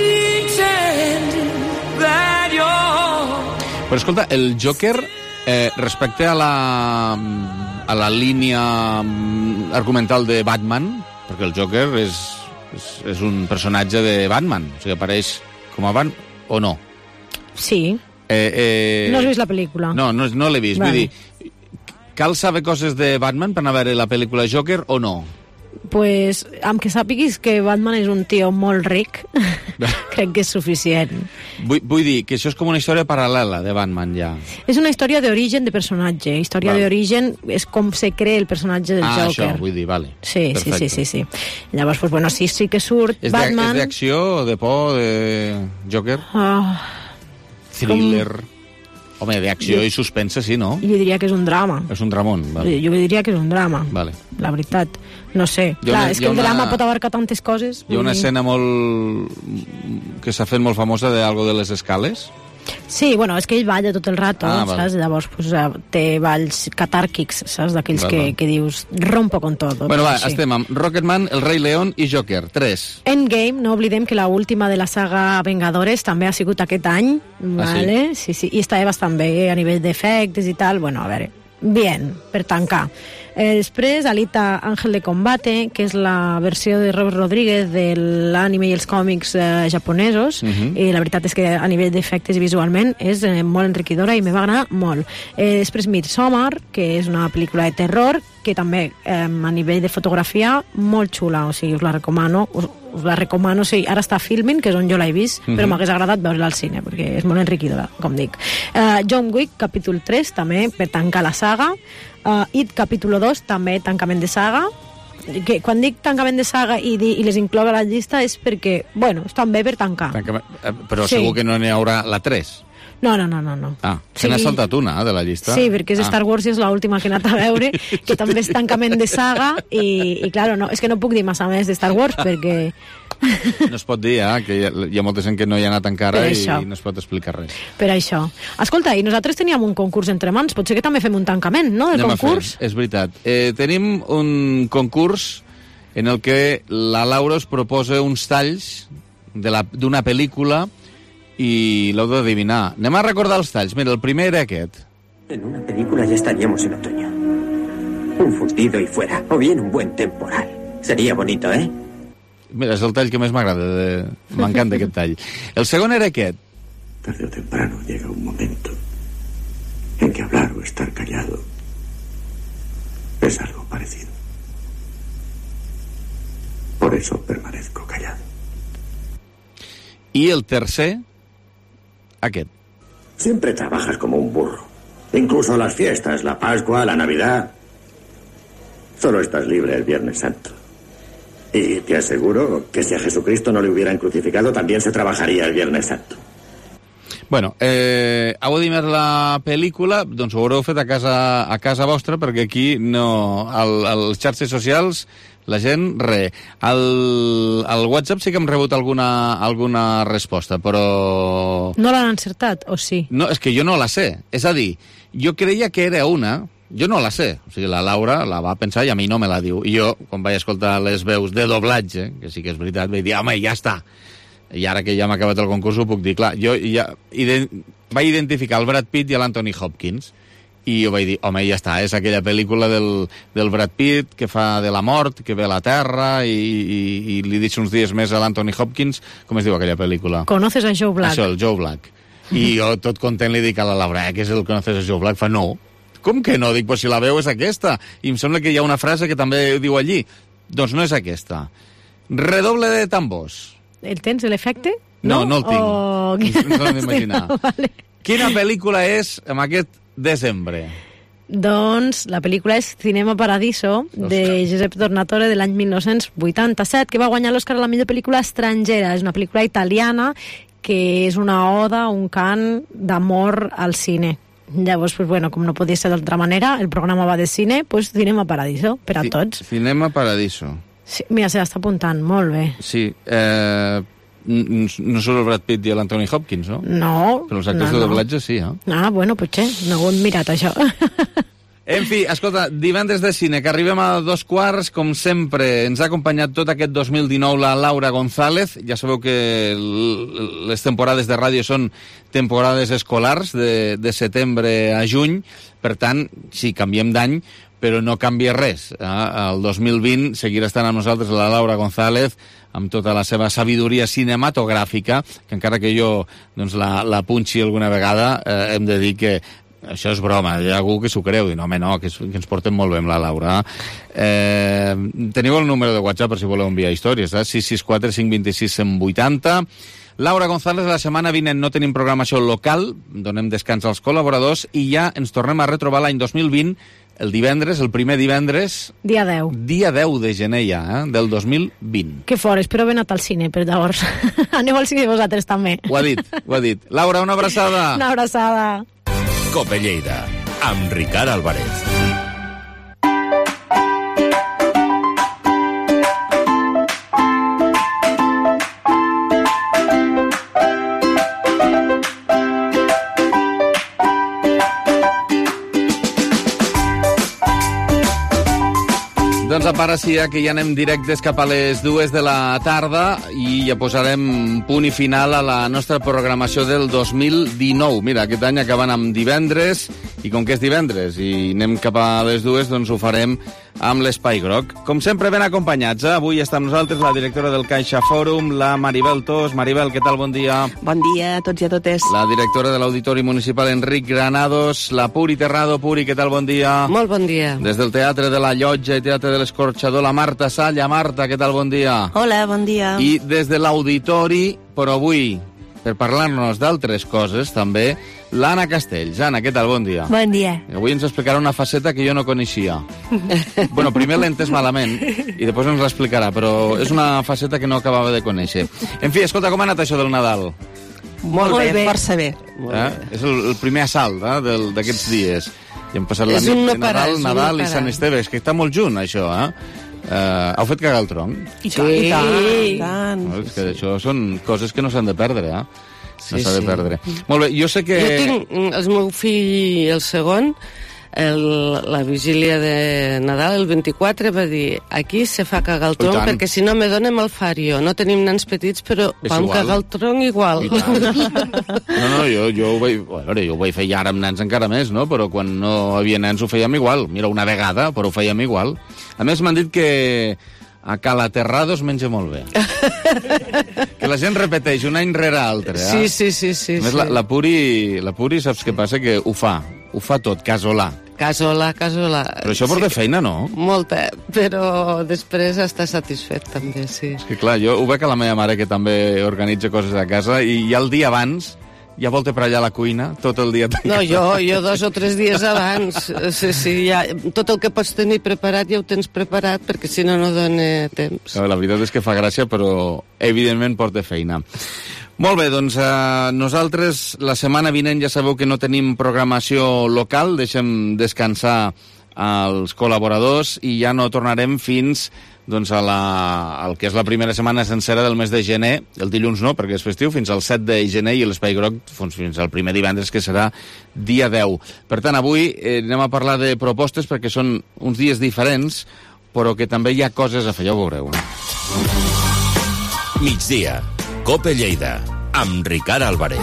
Però escolta, el Joker, respecte a la línia argumental de Batman, perquè el Joker és un personatge de Batman, o sigui, apareix com a Batman, o no? Sí. No has vist la pel·lícula? No l'he vist. Vale. Vull dir, cal saber coses de Batman per anar a veure la pel·lícula Joker o no? Pues, amb que sàpiguis que Batman és un tio molt ric, crec que és suficient. Vull dir que això és com una història paral·lela de Batman, ja. És una història d'origen de personatge. Història d'origen és com se crea el personatge del Joker. Això, vull dir, vale. Sí. Llavors, pues, bueno, sí que surt Batman... És d'acció, de por, de Joker? Thriller... Home, d'acció i suspense, sí, no? Jo diria que és un drama. És un dramón, vale. Jo diria que és un drama, vale. La veritat. No sé. Clar, és que el drama pot abarcar tantes coses. Hi ha una escena molt... que s'ha fet molt famosa de algo de les escales. Sí, bueno, és que ell balla tot el rato, saps? Llavors, pues, té balls catàrquics, saps? D'aquells que dius, rompo con todo. Bueno, va, estem amb Rocketman, El Rei León i Joker, 3. Endgame, no oblidem que l'última de la saga Vengadores també ha sigut aquest any, vale? Sí, i estava bastant bé a nivell d'efectes i tal, bueno, a veure, bien, per tancar. Després, Alita, Ángel de Combate, que és la versió de Robert Rodríguez de l'anime i els còmics japonesos, i la veritat és que a nivell d'efectes i visualment és molt enriquidora i me va agradar molt. Després, Midsommar, que és una pel·lícula de terror, que també a nivell de fotografia molt xula, o sigui, us la recomano, sí, ara està Filmin, que és on jo l'he vist, però m'hagués agradat veure-la al cine, perquè és molt enriquidora, com dic. John Wick, capítol 3, també per tancar la saga. It, capítol 2, també tancament de saga. Que quan dic tancament de saga i les incloc a la llista és perquè, bueno, estan bé per tancar. Però segur que no n'hi haurà la 3. No. Se n'ha saltat una, de la llista. Sí, perquè és Star Wars i és l'última que he anat a veure, que també és tancament de saga, i claro, no, és que no puc dir massa més de Star Wars, perquè... No es pot dir, que hi ha molta gent que no hi ha anat encara i no es pot explicar res. Per això. Escolta, i nosaltres teníem un concurs entre mans, potser que també fem un tancament, no?, del concurs? És veritat. Tenim un concurs en el que la Laura us proposa uns talls d'una pel·lícula y l'heu d'adivinar. Anem a recordar els talls. Mira, el primer era aquest. En una película ya estaríamos en otoño. Un fundido y fuera, o bien un buen temporal. Sería bonito, ¿eh? Mira, és el tall que més m'agrada. M'encanta aquest tall. El segon era aquest. Tarde o temprano llega un momento en que hablar o estar callado es algo parecido. Por eso permanezco callado. I el tercer, aquest. Siempre trabajas como un burro. Incluso las fiestas, la Pascua, la Navidad. Solo estás libre el Viernes Santo. Y te aseguro que si a Jesucristo no le hubieran crucificado, también se trabajaría el Viernes Santo. Bueno, heu d'adiminar la pel·lícula, doncs ho haureu fet a casa vostra, perquè aquí no... als xarxes socials, la gent, res. Al WhatsApp sí que hem rebut alguna resposta, però... No l'han encertat, o sí? No, és que jo no la sé. És a dir, jo creia que era una... Jo no la sé. O sigui, la Laura la va pensar i a mi no me la diu. I jo, quan vaig escoltar les veus de doblatge, que sí que és veritat, vaig dir, home, ja està. I ara que ja m'ha acabat el concurs ho puc dir. Clar, jo ja vaig identificar el Brad Pitt i l'Anthony Hopkins i jo vaig dir, home, ja està, és aquella pel·lícula del Brad Pitt que fa de la mort, que ve a la Terra i li dic uns dies més a l'Anthony Hopkins, com es diu aquella pel·lícula? Conoces a Joe Black. Això, el Joe Black. I jo tot content li dic a la Laura, que és el Conoces a Joe Black? Fa no. Com que no? Dic, pues si la veu és aquesta. I em sembla que hi ha una frase que també diu allí. Doncs no és aquesta. Redoble de tambors. El tens, l'efecte? No el tinc. No l'he d'imaginar. Vale. Quina pel·lícula és en aquest desembre? Doncs la pel·lícula és Cinema Paradiso, de Giuseppe Tornatore, de l'any 1987, que va guanyar l'Oscar a la millor pel·lícula estrangera. És una pel·lícula italiana que és una oda, un cant d'amor al cine. Llavors, pues, bueno, com no podia ser d'altra manera, el programa va de cine, pues Cinema Paradiso, per a tots. Cinema Paradiso. Sí, mira, se l'està apuntant, molt bé. Sí, no surt el Brad Pitt i l'Anthony Hopkins, no? No. Però els actors de doblatge sí, eh? Ah, bueno, potser, no ho hem mirat, això. En fi, escolta, divendres de cine, que arribem a 2:15, com sempre, ens ha acompanyat tot aquest 2019 la Laura González. Ja sabeu que les temporades de ràdio són temporades escolars, de setembre a juny, per tant, sí, canviem d'any, però no canvia res. El 2020 seguirà estant amb nosaltres la Laura González, amb tota la seva sabidoria cinematogràfica, que encara que jo doncs, la punxi alguna vegada, hem de dir que Això és broma, hi ha algú que s'ho creu, diu, home, no, que ens portem molt bé amb la Laura. Teniu el número de WhatsApp per si voleu enviar històries, 664 526 180. Laura González, la setmana vinent no tenim programació local, donem descans als col·laboradors i ja ens tornem a retrobar l'any 2020, el divendres, el primer divendres... Dia 10. Dia 10 de gener ja, del 2020. Que fort, espero haver anat al cine, per llavors. Aneu al cine vosaltres també. Ho ha dit. Laura, una abraçada. Una abraçada. Cope Lleida, amb Ricard Álvarez. Doncs a part sí, que ja anem directes cap a les 2 de la tarda i ja posarem punt i final a la nostra programació del 2019. Mira, aquest any acabant amb divendres, i com que és divendres i anem cap a les 2, doncs ho farem amb l'Espai Groc. Com sempre, ben acompanyats. Avui està amb nosaltres la directora del Caixa Fòrum, la Maribel Tos. Maribel, què tal? Bon dia. Bon dia a tots i a totes. La directora de l'Auditori Municipal, Enric Granados. La Puri Terrado. Puri, què tal? Bon dia. Molt bon dia. Des del Teatre de la Llotja i Teatre de l'Escorxador, la Marta Salla. Marta, què tal? Bon dia. Hola, bon dia. I des de l'Auditori, però avui, per parlar-nos d'altres coses, també, l'Anna Castells. Anna, què tal? Bon dia. Bon dia. Avui ens explicarà una faceta que jo no coneixia. Bueno, primer l'he entès malament i després ens l'explicarà, però és una faceta que no acabava de conèixer. En fi, escolta, com ha anat això del Nadal? Molt bé, força bé. És el primer assalt d'aquests dies. I hem passat la nit de Nadal i Sant Esteve, que està molt junt, això, heu fet cagar el tronc? I tant. És que això són coses que no s'han de perdre, no s'ha de perdre. Molt bé, jo sé que... Jo tinc el meu fill, el segon, la vigília de Nadal, el 24, va dir aquí se fa cagar el tronc perquè si no me donen malfario. No tenim nens petits, però vam cagar el tronc igual. No, jo ho vaig fer ja ara amb nens encara més, no? Però quan no havia nens ho fèiem igual. Mira, una vegada, però ho fèiem igual. A més, m'han dit que a Calaterrado es menja molt bé. Que la gent repeteix un any rere altre. Sí. A més, la Puri, saps què passa? Que ho fa tot, casolà. Casolà. Però això porta feina, no? Molta, però després està satisfet, també, sí. És que clar, jo ho veig a la meva mare, que també organitza coses a casa, i ja el dia abans ja volta per allà a la cuina, tot el dia. No, jo 2 o 3 dies abans. Sí, ja, tot el que pots tenir preparat ja ho tens preparat, perquè si no, no dona temps. La veritat és que fa gràcia, però evidentment porta feina. Molt bé, doncs nosaltres la setmana vinent ja sabeu que no tenim programació local, deixem descansar els col·laboradors i ja no tornarem fins doncs, al que és la primera setmana sencera del mes de gener, el dilluns no, perquè és festiu, fins al 7 de gener, i l'Espai Groc fins al primer divendres, que serà dia 10. Per tant, avui anem a parlar de propostes, perquè són uns dies diferents, però que també hi ha coses a fer, ja ho veureu. Migdia, Cope Lleida, amb Ricard Álvarez.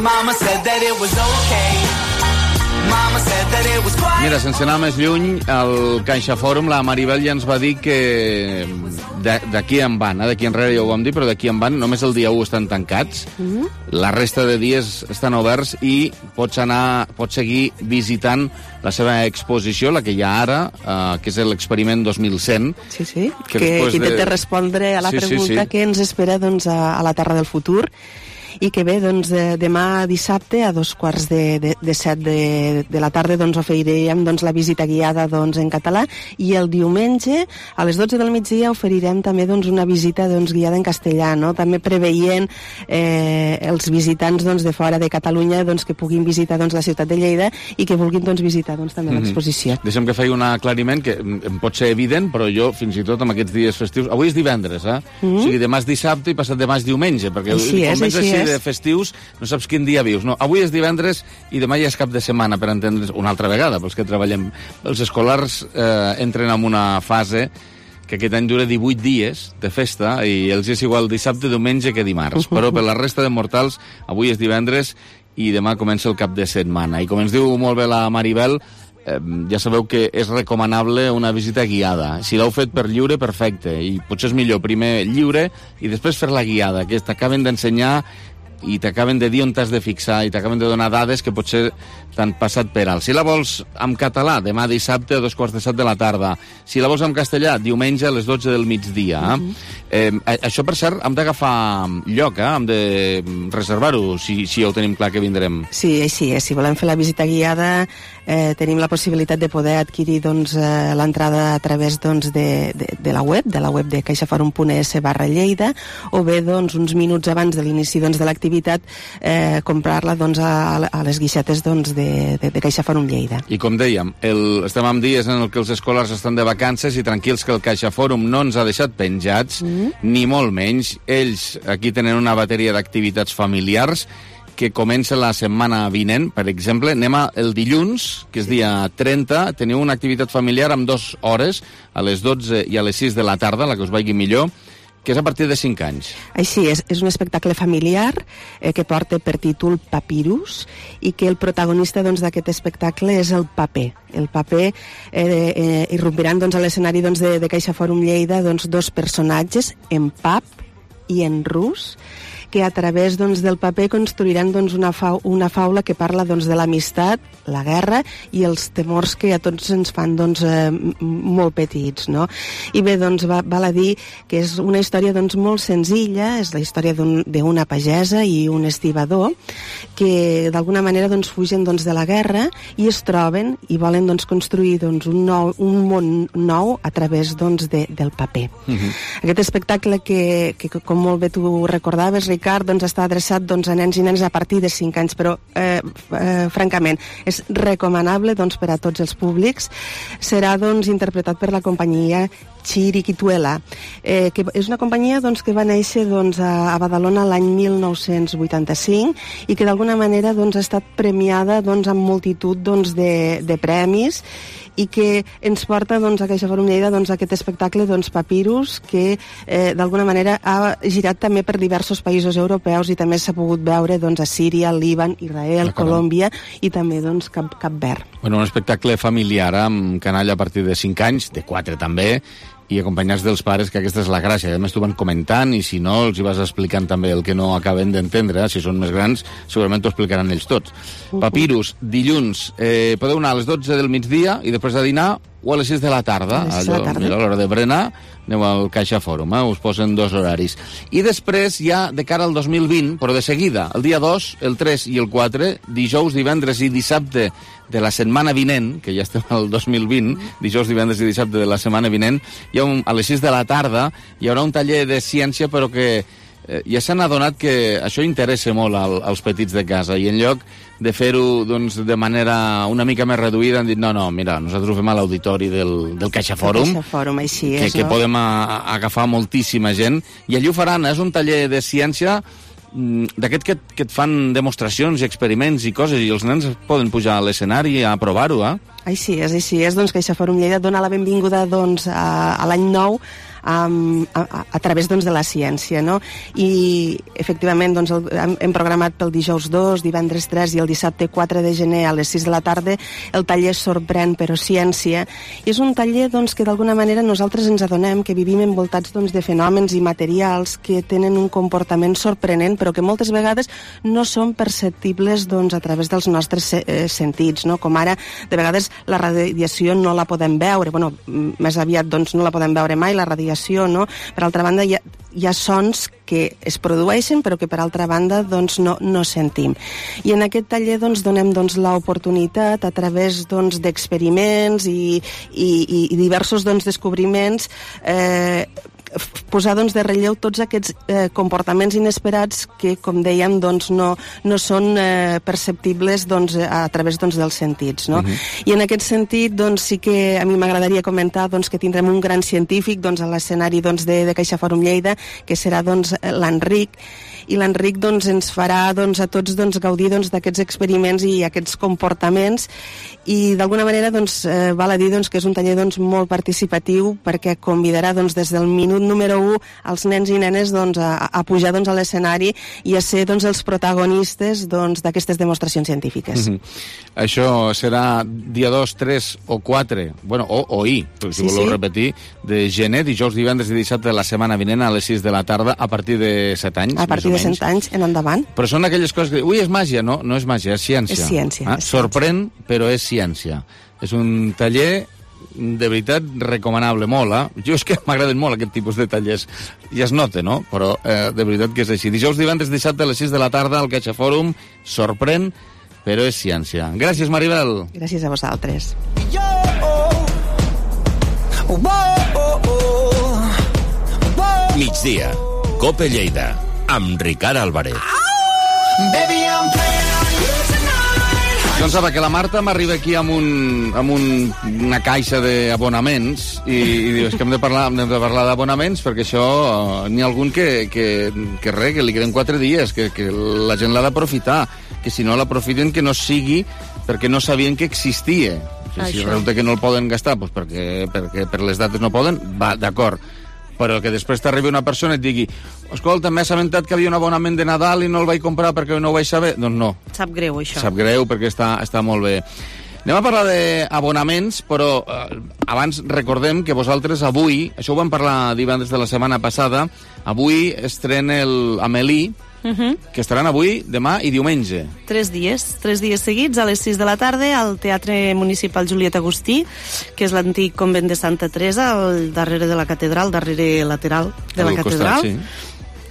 Mira, sense anar més lluny, al Caixa Fòrum la Maribel ja ens va dir que d'aquí en van, d'aquí enrere ja ho vam dir, però d'aquí en van, només el dia 1 estan tancats, la resta de dies estan oberts i pots seguir visitant la seva exposició, la que hi ha ara, que és l'Experiment 2100. Sí, que intenta respondre a la pregunta que ens espera a la Terra del Futur, i que bé, doncs, demà dissabte a 2:45 de la tarda oferirem la visita guiada en català, i el diumenge a les 12 del migdia oferirem també una visita guiada en castellà, no? També preveient els visitants de fora de Catalunya que puguin visitar la ciutat de Lleida i que vulguin visitar també l'exposició. Deixa'm que faci un aclariment que em pot ser evident, però jo fins i tot amb aquests dies festius, avui és divendres, o sigui, demà és dissabte i passat demà és diumenge, perquè com vens així de festius no saps quin dia vius. No, avui és divendres i demà ja és cap de setmana, per entendre's una altra vegada, pels que treballem. Els escolars entren en una fase que aquest any dura 18 dies de festa i els és igual dissabte, diumenge que dimarts. Però per la resta de mortals, avui és divendres i demà comença el cap de setmana. I com ens diu molt bé la Maribel, ja sabeu que és recomanable una visita guiada. Si l'heu fet per lliure, perfecte. I potser és millor primer lliure i després fer la guiada, que t'acaben d'ensenyar i t'acaben de dir on t'has de fixar i t'acaben de donar dades que potser t'han passat per alt. Si la vols en català, demà dissabte a 2:45 de la tarda. Si la vols en castellà, diumenge a les 12 del migdia. Això, per cert, hem d'agafar lloc, hem de reservar-ho, si ja ho tenim clar que vindrem. Sí, així és. Si volem fer la visita guiada, tenim la possibilitat de poder adquirir l'entrada a través de la web de caixaforum.es/Lleida, o bé uns minuts abans de l'inici de l'activitat comprar-la a les guixetes de CaixaForum Lleida. I com dèiem, estem en dies en què els escolars estan de vacances i tranquils que el CaixaForum no ens ha deixat penjats, ni molt menys. Ells aquí tenen una bateria d'activitats familiars que comença la setmana vinent. Per exemple, anem el dilluns, que és dia 30, teniu una activitat familiar amb 2 hores, a les 12 i a les 6 de la tarda, la que us vagi millor, que és a partir de 5 anys. Així és un espectacle familiar que porta per títol Papirus i que el protagonista d'aquest espectacle és el paper. El paper irrompiran a l'escenari de CaixaForum Lleida 2 personatges, en Pap i en Rus, que a través del paper construiran una faula que parla de l'amistat, la guerra i els temors que a tots ens fan molt petits, no? I bé, val a dir que és una història molt senzilla, és la història d'una pagesa i un estibador que d'alguna manera fugen de la guerra i es troben i volen construir un món nou a través del paper. Aquest espectacle que com molt bé tu recordaves, Ricard, està adreçat a nens i nenes a partir de 5 anys, però francament és recomanable per a tots els públics. Serà interpretat per la companyia Chiriquituela, que és una companyia que va néixer a Badalona l'any 1985 i que d'alguna manera ha estat premiada amb multitud de premis i que ens porta a CaixaForum Lleida aquest espectacle Papirus, que d'alguna manera ha girat també per diversos països europeus i també s'ha pogut veure a Síria, Líban, Israel, Colòmbia i també Cap Verd. Un espectacle familiar amb canalla a partir de 5 anys, de 4 també, i acompanyats dels pares, que aquesta és la gràcia. A més, t'ho van comentant, i si no, els hi vas explicant també el que no acaben d'entendre. Si són més grans, segurament t'ho explicaran ells tots. Papirus, dilluns, podeu anar a les 12 del migdia i després a dinar o a les 6 de la tarda. A l'hora de berenar, aneu al CaixaForum, us posen 2 horaris. I després, ja de cara al 2020, però de seguida, el dia 2, el 3 i el 4, dijous, divendres i dissabte de la setmana vinent, que ja estem al 2020, dijous, divendres i dissabte de la setmana vinent, a les 6 de la tarda hi haurà un taller de ciència, però que ja s'han adonat que això interessa molt als petits de casa, i en lloc de fer-ho de manera una mica més reduïda han dit, no, mira, nosaltres ho fem a l'auditori del CaixaForum, que podem agafar moltíssima gent, i allí ho faran. És un taller de ciència d'aquest que et fan demostracions i experiments i coses, i els nens poden pujar a l'escenari a provar-ho, Així és. CaixaForum Lleida dona la benvinguda a l'any nou a través de la ciència, no? I efectivament hem programat pel dijous 2, divendres 3 i el dissabte 4 de gener a les 6 de la tarda el taller Sorprèn però ciència, i és un taller que d'alguna manera nosaltres ens adonem que vivim envoltats de fenòmens i materials que tenen un comportament sorprenent però que moltes vegades no són perceptibles a través dels nostres sentits, no? Com ara, de vegades la radiació no la podem veure, més aviat no la podem veure mai, la radiació, no? Per altra banda, hi ha sons que es produeixen però que per altra banda no sentim. I en aquest taller donem l'oportunitat a través d'experiments i diversos descobriments posar de relleu tots aquests comportaments inesperats que, com dèiem, no són perceptibles a través dels sentits, no? I en aquest sentit sí que a mi m'agradaria comentar que tindrem un gran científic a l'escenari de CaixaForum Lleida, que serà l'Enric, i l'Enric ens farà a tots gaudir d'aquests experiments i aquests comportaments, i d'alguna manera val a dir que és un taller molt participatiu, perquè convidarà des del minut minut número 1 els nens i nenes doncs, a pujar doncs, a l'escenari i a ser doncs, els protagonistes doncs, d'aquestes demostracions científiques. Això serà dia 2, 3 o 4, bueno, o ahir, si voleu repetir, de gener, dijous, divendres i dissabte de la setmana vinent a les 6 de la tarda a partir de 7 anys. A partir de 7 anys en endavant. Però són aquelles coses que... Ui, és màgia. No, no és màgia, és ciència. És ciència. Sorprèn, però és ciència. És un taller de veritat recomanable, molt, Jo és que m'agraden molt aquest tipus de tallers. Ja es nota, no? Però de veritat que és així. Dijous, divendres, dissabte a les 6 de la tarda al CaixaForum. Sorprèn, però és ciència. Gràcies, Maribel. Gràcies a vosaltres. Migdia. COPE Lleida. Amb Ricard Álvarez. Doncs sabe que la Marta m'arriba aquí amb una caixa d'abonaments i diu, és que hem de parlar d'abonaments perquè això n'hi ha algun que li queden 4 dies, que la gent l'ha d'aprofitar, que si no l'aprofiten que no sigui perquè no sabien que existia. Si resulta que no el poden gastar doncs perquè per les dates no poden, va, d'acord. Però que després t'arribi una persona i et digui escolta, m'he assabentat que havia un abonament de Nadal i no el vaig comprar perquè no ho vaig saber. Doncs no. Sap greu, això. Sap greu perquè està molt bé. Anem a parlar d'abonaments, però abans recordem que vosaltres avui, això ho vam parlar divendres de la setmana passada, avui estrena l'Amélie, que estaran avui, demà i diumenge. 3 dies seguits, a les 6 de la tarda, al Teatre Municipal Juliet Agustí, que és l'antic convent de Santa Teresa, al darrere de la catedral, darrere lateral de la catedral. Costat, sí.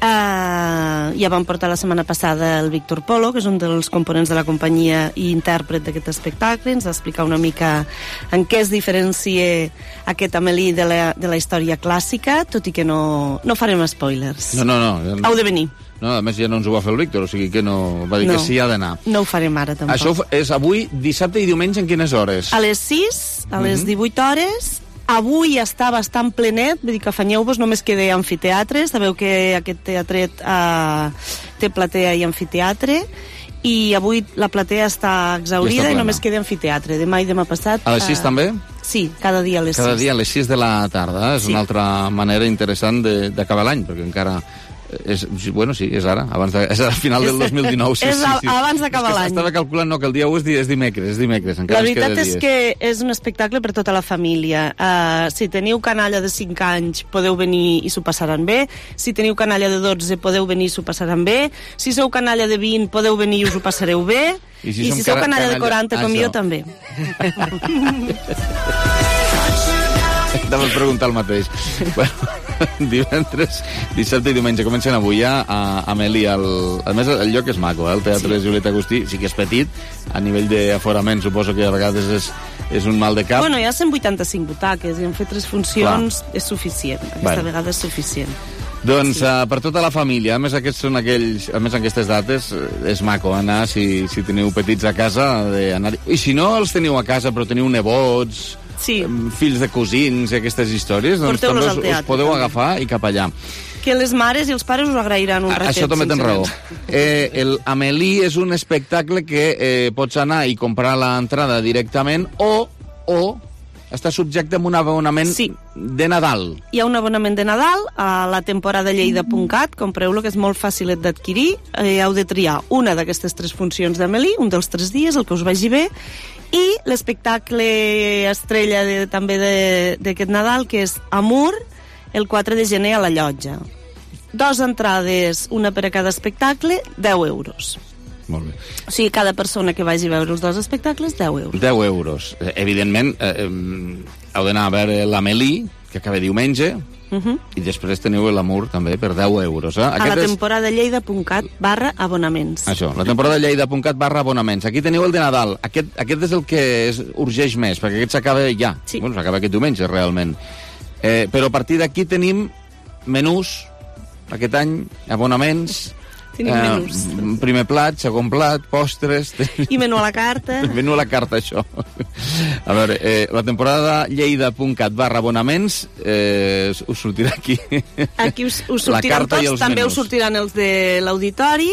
Ja vam portar la setmana passada el Víctor Polo, que és un dels components de la companyia i intèrpret d'aquest espectacle. Ens va explicar una mica en què es diferencia aquest Amélie de la història clàssica, tot i que no farem spoilers. No. Heu de venir. No, a més ja no ens ho va fer el Víctor, o sigui que no va dir que sí ha d'anar. No ho farem ara, tampoc. Això és avui, dissabte i diumenge, en quines hores? A les 6, a les 18 hores. Avui està bastant plenet, vull dir que afanyeu-vos, només queda amfiteatre. Sabeu que aquest teatret té platea i amfiteatre, i avui la platea està exhaurida i només queda amfiteatre. Demà i demà passat... A les 6 també? Sí, cada dia a les 6. Cada dia a les 6 de la tarda. És una altra manera interessant d'acabar l'any, perquè encara... Bueno, sí, és ara, és al final del 2019. És abans d'acabar l'any. Estava calculant que el dia 1 és dimecres. La veritat és que és un espectacle per tota la família. Si teniu canalla de 5 anys, podeu venir i s'ho passaran bé. Si teniu canalla de 12, podeu venir i s'ho passaran bé. Si sou canalla de 20, podeu venir i us ho passareu bé. I si sou canalla de 40, com jo, també. T'ha de preguntar el mateix. Bueno, divendres, dissabte i diumenge comencen avui a Amélie. A més, el lloc és maco, el Teatre Juliet Agustí. Sí que és petit, a nivell d'aforament suposo que a vegades és un mal de cap. Bueno, hi ha 185 butaques i hem fet 3 funcions, és suficient. Aquesta vegada és suficient. Doncs per tota la família, a més en aquestes dates és maco anar, si teniu petits a casa, d'anar. I si no els teniu a casa però teniu nebots, fills de cosins i aquestes històries, doncs també us podeu agafar i cap allà. Que les mares i els pares us agrairan un ratet. Això també tens raó. L'Amélie és un espectacle que pots anar i comprar l'entrada directament o està subjecte a un abonament de Nadal. Hi ha un abonament de Nadal a la temporada lleida.cat, compreu-lo, que és molt fàcilet d'adquirir. Heu de triar una d'aquestes 3 funcions d'Amélie, un dels 3 dies, el que us vagi bé, i l'espectacle estrella també d'aquest Nadal, que és Amor, el 4 de gener a la Llotja. 2 entrades, una per a cada espectacle, 10 euros. Molt bé. O sigui, cada persona que vagi a veure els 2 espectacles, 10 euros. 10 euros. Evidentment, heu d'anar a veure l'Amélie, que acaba diumenge, i després teniu l'Amor també per 10 euros. A la temporada lleida.cat/abonaments. Això, la temporada lleida.cat/abonaments. Aquí teniu el de Nadal. Aquest és el que urgeix més, perquè aquest s'acaba ja. Bueno, s'acaba aquest diumenge, realment. Però a partir d'aquí tenim menús, aquest any, abonaments... Tenim menús. Primer plat, segon plat, postres... I menú a la carta. Menú a la carta, això. A veure, la temporada lleida.cat/abonaments us sortirà aquí. Aquí us sortiran tots, també us sortiran els de l'auditori.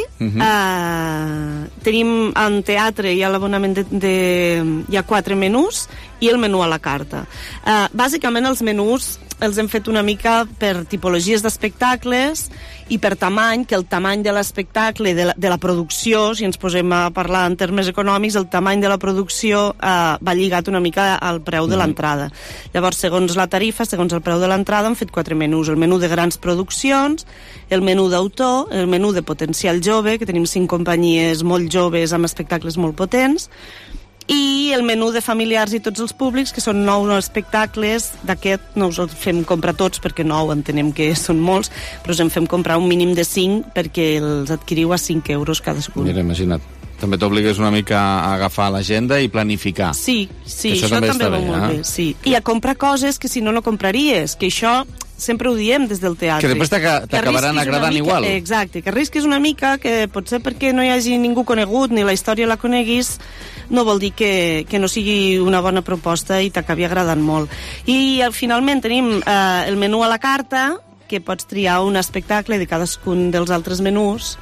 Tenim en teatre, hi ha l'abonament hi ha 4 menús i el menú a la carta. Bàsicament els menús els hem fet una mica per tipologies d'espectacles i per tamany, que el tamany de l'espectacle, de la producció, si ens posem a parlar en termes econòmics, el tamany de la producció va lligat una mica al preu de l'entrada. Llavors, segons la tarifa, segons el preu de l'entrada, hem fet 4 menús. El menú de grans produccions, el menú d'autor, el menú de potencial jove, que tenim 5 companyies molt joves amb espectacles molt potents, i el menú de familiars i tots els públics, que són 9 espectacles. D'aquest no us els fem comprar tots, perquè 9 entenem que són molts, però us en fem comprar un mínim de 5 perquè els adquiriu a 5 euros cadascun. Mira, imagina't. També t'obligues una mica a agafar l'agenda i planificar. Sí, això també va molt bé. Sí. I a comprar coses que si no compraries, que això sempre ho diem des del teatre. Que després t'acabaran agradant igual. Exacte, que arrisquis una mica, que potser perquè no hi hagi ningú conegut ni la història la coneguis, no vol dir que no sigui una bona proposta i t'acabi agradant molt. I finalment tenim el menú a la carta, que pots triar un espectacle de cadascun dels altres menús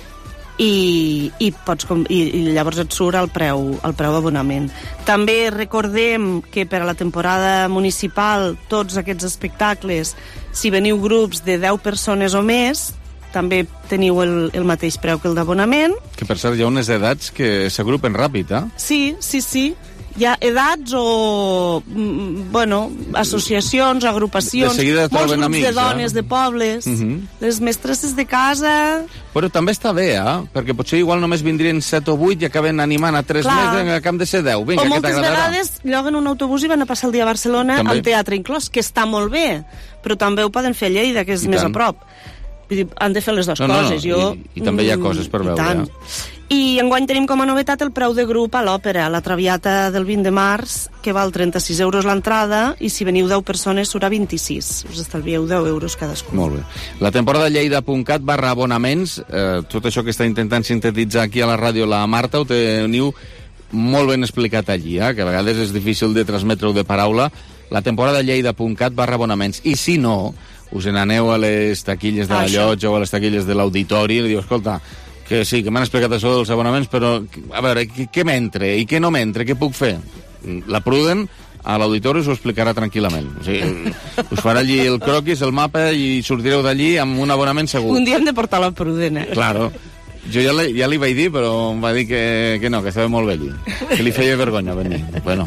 i llavors et surt el preu d'abonament. També recordem que per a la temporada municipal tots aquests espectacles, si veniu grups de 10 persones o més, també teniu el mateix preu que el d'abonament. Que per cert hi ha unes edats que s'agrupen ràpid, eh? Sí. Hi ha edats o associacions, agrupacions, molts grups de dones de pobles, les mestresses de casa... Però també està bé, perquè potser igual només vindrien 7 o 8 i acaben animant a 3 més, a camp de ser 10. Vinga, o moltes vegades lloguen un autobús i van a passar el dia a Barcelona al teatre inclòs, que està molt bé, però també ho poden fer a Lleida, que és més a prop. Vull dir, han de fer les dues coses. I també hi ha coses per veure. I enguany tenim com a novetat el preu de grup a l'òpera, la Traviata del 20 de març, que val 36 euros l'entrada, i si veniu 10 persones serà 26. Us estalvieu 10 euros cadascun. Molt bé. La temporada lleida.cat/abonaments, tot això que està intentant sintetitzar aquí a la ràdio la Marta, ho teniu molt ben explicat allí, que a vegades és difícil de transmetre-ho de paraula. La temporada lleida.cat/abonaments. I si no, us n'aneu a les taquilles de la llotja o a les taquilles de l'auditori i diu, escolta, que sí, que m'han explicat això dels abonaments, però, a veure, què m'entre i què no m'entre, què puc fer? La Pruden a l'auditori us ho explicarà tranquil·lament. O sigui, us farà allí el croquis, el mapa, i sortireu d'allí amb un abonament segur. Un dia hem de portar la Pruden, Claro. Jo ja li vaig dir, però em va dir que no, que estava molt bé allí, que li feia vergonya venir. Bueno,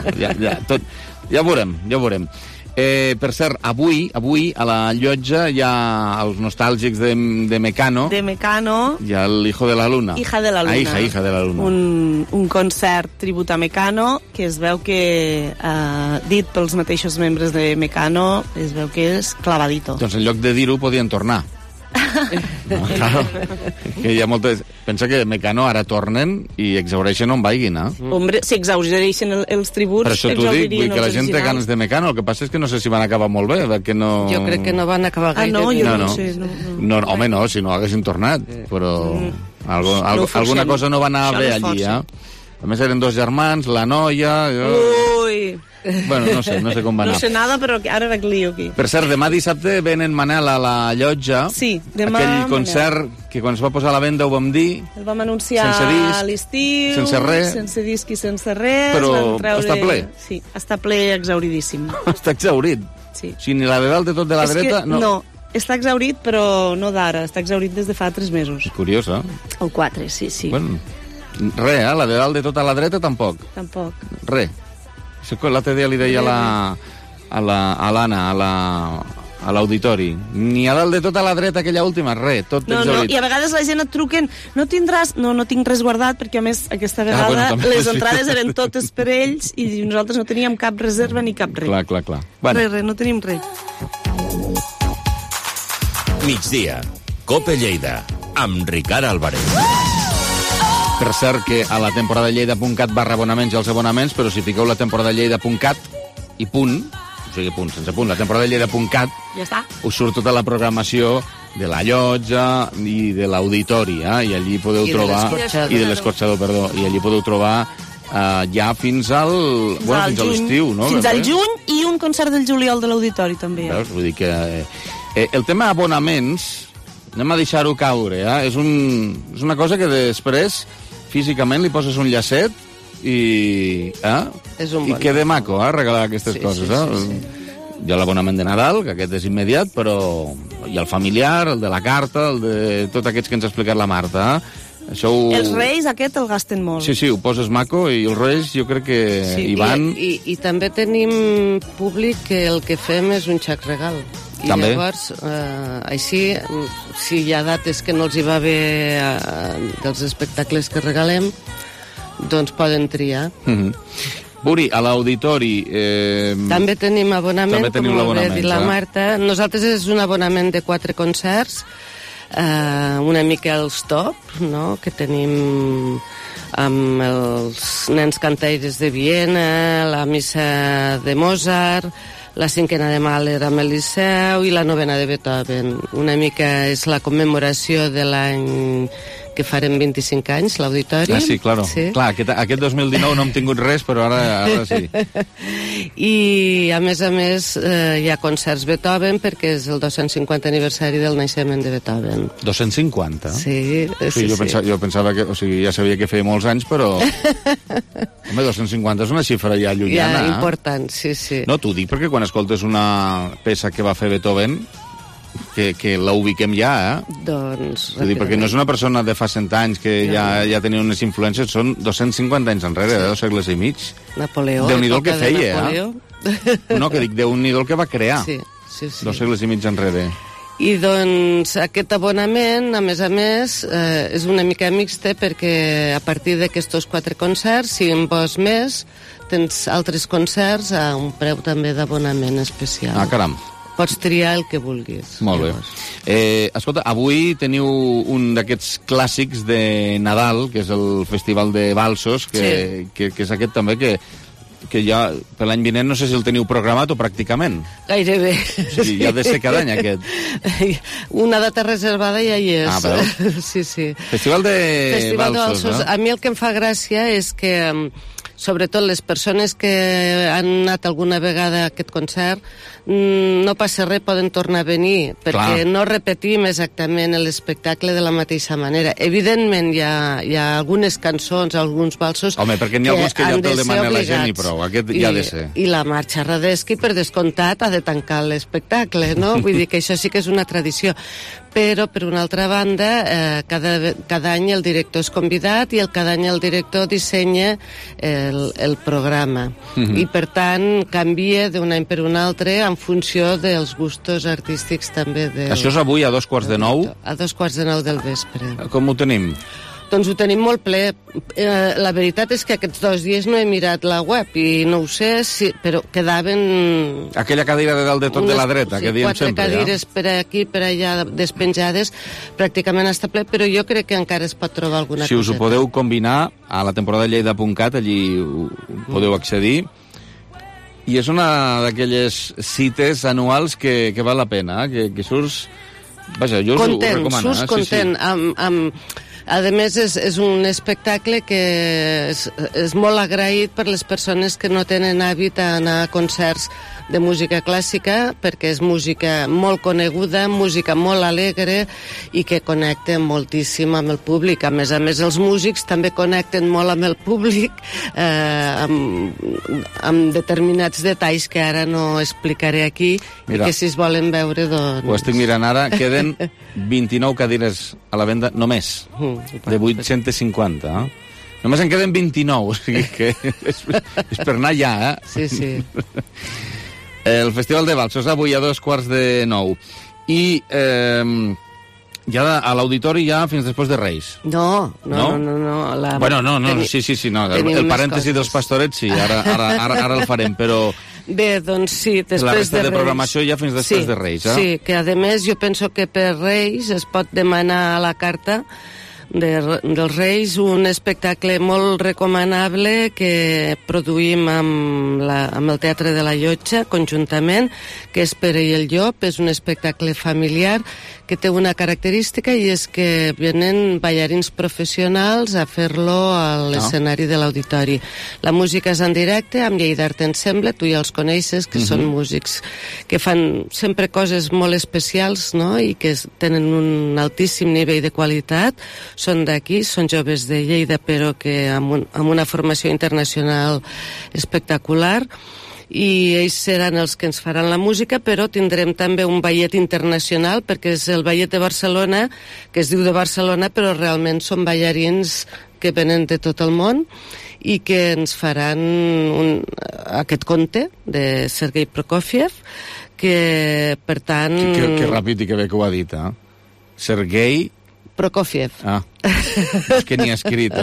ja veurem. Per cert, avui a la llotja hi ha els nostàlgics de Mecano. De Mecano. Hi ha l'Hijo de la Luna. Hija de la Luna. Hija de la Luna. Un concert tribut a Mecano, que es veu que, dit pels mateixos membres de Mecano, es veu que és clavadito. Doncs en lloc de dir-ho podien tornar. Claro, que hi ha moltes... Pensa que Mecano ara tornen i exhaureixen on vagin, Hombre, si exhaureixen els tributs, per això t'ho dic, vull que la gent té ganes de Mecano. El que passa és que no sé si van acabar molt bé, perquè no... Jo crec que no van acabar gaire bé. No sé. Home, no, si no haguessin tornat, però alguna cosa no va anar bé allí, A més, eren 2 germans, la noia... Ui... Bueno, no sé com va anar. No sé nada, però ara veig lío aquí. Per cert, demà dissabte venen Manel a la llotja. Sí, demà aquell concert que quan es va posar a la venda ho vam dir. El vam anunciar a l'estiu. Sense res. Sense disc i sense res. Però està ple. Sí, està ple, exhauridíssim. Està exhaurit. Sí. Si ni la de dalt de tot de la dreta... No, està exhaurit, però no d'ara. Està exhaurit des de fa 3 mesos. És curiós, O 4, sí. Bueno, res, la de dalt de tot a la dreta tampoc. Tampoc. Res. L'altre dia li deia a l'Anna, a l'auditori, ni a dalt de tota la dreta aquella última, res, tot exhaurit. I a vegades la gent et truquen, no tindràs... No tinc res guardat, perquè a més aquesta vegada les entrades eren totes per ells i nosaltres no teníem cap reserva ni cap res. Clar. Res, no tenim res. Migdia, Cope Lleida, amb Ricard Álvarez. Per cert que a la temporada lleida.cat/abonaments hi ha els abonaments, però si fiqueu la temporada lleida.cat i punt, o sigui, sense punt, la temporada lleida.cat, ja està. Us surt tota la programació de la llotja i de l'auditori, i allí podeu trobar... I de l'escorxador, perdó. I allí podeu trobar ja fins a l'estiu, no? Fins al juny i un concert del juliol de l'auditori, també. Veus? Vull dir que... el tema abonaments, anem a deixar-ho caure, és una cosa que després físicament li poses un llacet i queda maco, regalar aquestes coses. Sí. Hi ha l'abonament de Nadal, que aquest és immediat, però hi ha el familiar, el de la carta, el de tots aquests que ens ha explicat la Marta. Els Reis aquest el gasten molt. Sí, ho poses maco i els Reis jo crec que hi van... I també tenim públic que el que fem és un xac regal. I també. Llavors, així, si hi ha dates que no els hi va bé dels espectacles que regalem, doncs poden triar. Buri, a l'auditori... També tenim abonament, com molt bé dit la Marta. Nosaltres és un abonament de 4 concerts, una mica els top, no?, que tenim amb els nens cantaires de Viena, la missa de Mozart, la 5a de Mahler amb el Liceu i la 9a de Beethoven. Una mica és la commemoració de l'any que farem 25 anys, l'auditori. Sí, claro. Sí. Clar, aquest 2019 no hem tingut res, però ara sí. I, a més, hi ha concerts Beethoven perquè és el 250 aniversari del naixement de Beethoven. 250? Sí. Jo pensava que... O sigui, ja sabia que feia molts anys, però... Home, 250 és una xifra ja llunyana. Ja, important, sí. No, t'ho dic perquè quan escoltes una peça que va fer Beethoven... Que la ubiquem ja, Doncs... perquè no és una persona de fa 100 anys que ja tenia unes influències, són 250 anys enrere, 2 segles i mig. Napoleó, Déu-n'hi-do el que feia, No, que dic, Déu-n'hi-do el que va crear. Sí. 2 segles i mig enrere. I doncs aquest abonament, a més, és una mica mixta perquè a partir d'aquests 4 concerts, si en vols més, tens altres concerts a un preu també d'abonament especial. Caram. Pots triar el que vulguis. Molt bé. Escolta, avui teniu un d'aquests clàssics de Nadal, que és el Festival de Valsos, que és aquest també, que ja per l'any vinent no sé si el teniu programat o pràcticament. Gairebé. O sigui, ja ha de ser cada any aquest. Una data reservada ja hi és. Veus? Sí. Festival de Valsos. A mi el que em fa gràcia és que sobretot les persones que han anat alguna vegada a aquest concert, no passa res, poden tornar a venir, perquè no repetim exactament l'espectacle de la mateixa manera. Evidentment, hi ha algunes cançons, alguns valsos... Home, perquè n'hi ha alguns que ja te'l demana la gent i prou, aquest ja ha de ser. I la marxa Radetzky, per descomptat, ha de tancar l'espectacle, no? Vull dir que això sí que és una tradició. Però, per una altra banda, cada any el director és convidat i cada any el director dissenya el programa. I, per tant, canvia d'un any per un altre en funció dels gustos artístics també. Això és avui a 2:45? A 2:45 del vespre. Com ho tenim? Doncs ho tenim molt ple. La veritat és que aquests 2 dies no he mirat la web i no ho sé, però quedaven... Aquella cadira de dalt de tot de la dreta, que diem sempre. 4 cadires per aquí, per allà, despenjades, pràcticament està ple, però jo crec que encara es pot trobar alguna cosa. Si us ho podeu combinar, a la temporada Lleida.cat, allí podeu accedir. I és una d'aquelles cites anuals que val la pena, que surts... Vaja, jo us ho recomano. Surts content, a més, és un espectacle que és molt agraït per les persones que no tenen hàbit a anar a concerts de música clàssica, perquè és música molt coneguda, música molt alegre i que connecta moltíssim amb el públic. A més, els músics també connecten molt amb el públic amb determinats detalls que ara no explicaré aquí. Mira, i que si es volen veure, doncs... Ho estic mirant ara, queden 29 cadires a la venda només, de 850, Només en queden 29, o sigui que és per anar ja, Sí. El Festival de Valsos avui a 8:45. I ja a l'auditori ja fins després de Reis. No. Bueno, no, sí, no. El parèntesi dels pastorets sí, ara el farem, però... Bé, doncs sí, després de Reis. La resta de programació ja fins després de Reis, Sí, que a més jo penso que per Reis es pot demanar a la carta dels Reis, un espectacle molt recomanable que produïm amb el Teatre de la Llotja conjuntament, que és Pere i el Llop. És un espectacle familiar que té una característica, i és que venen ballarins professionals a fer-lo a l'escenari de l'auditori. La música és en directe, amb Lleida Art Ensemble, tu ja els coneixes, que són músics que fan sempre coses molt especials, no?, i que tenen un altíssim nivell de qualitat. Són d'aquí, són joves de Lleida, però que amb una formació internacional espectacular, i ells seran els que ens faran la música, però tindrem també un ballet internacional, perquè és el ballet de Barcelona, que es diu de Barcelona, però realment són ballarins que venen de tot el món i que ens faran aquest conte de Sergei Prokofiev, que, per tant... Que ràpid i que bé que ho ha dit, eh? Sergei... Prokofiev. És que n'hi ha escrit,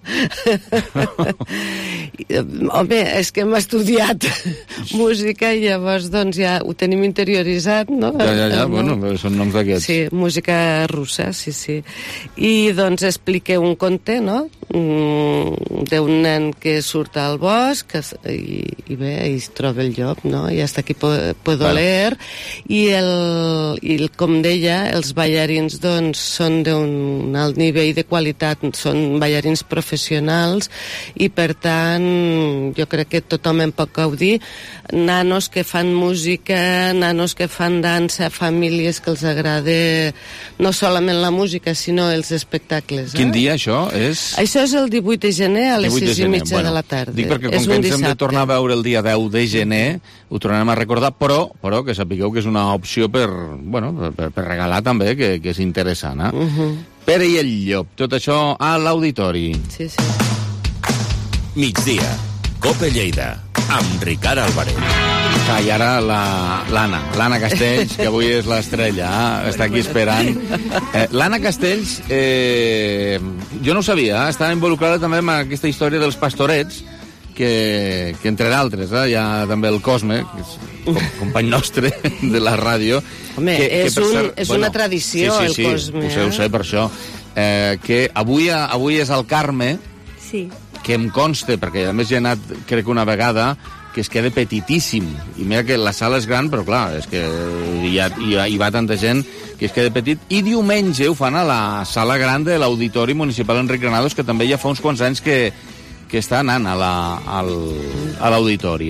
Home, és que hem estudiat música i llavors doncs ja ho tenim interioritzat, no? Ja, bueno, són noms d'aquests. Sí, música russa, sí. I doncs expliqué un conte, no?, d'un nen que surt al bosc i bé, i es troba el llop, no?, i hasta aquí puedo leer, i com deia, els ballarins doncs són d'un alt nivell de qualitat, són ballarins professionals, i per tant jo crec que tothom en pot gaudir. Nanos que fan música, nanos que fan dansa, famílies que els agrada no solament la música sinó els espectacles. Quin dia això és? Això és el 18 de gener a les 6:30 de la tarda. Dic perquè com que ens hem de tornar a veure el dia 10 de gener, ho tornarem a recordar, però que sapigueu que és una opció per regalar també, que és interessant, Pere i el Llop, tot això a l'auditori. Sí. Migdia, COPE Lleida, amb Ricard Álvarez. I ara l'Anna Castells, que avui és l'estrella, està aquí esperant. L'Anna Castells, jo no ho sabia, estava involucrada també en aquesta història dels pastorets, que entre d'altres, hi ha també el Cosme, que és company nostre de la ràdio. Home, és una tradició, el Cosme. Ho sé, per això. Que avui és el Carme, que em consta, perquè a més hi he anat, crec que una vegada, que es queda petitíssim. I mira que la sala és gran, però clar, és que hi va tanta gent que es queda petit. I diumenge ho fan a la sala gran de l'Auditori Municipal Enric Granados, que també ja fa uns quants anys que està anant a l'auditori.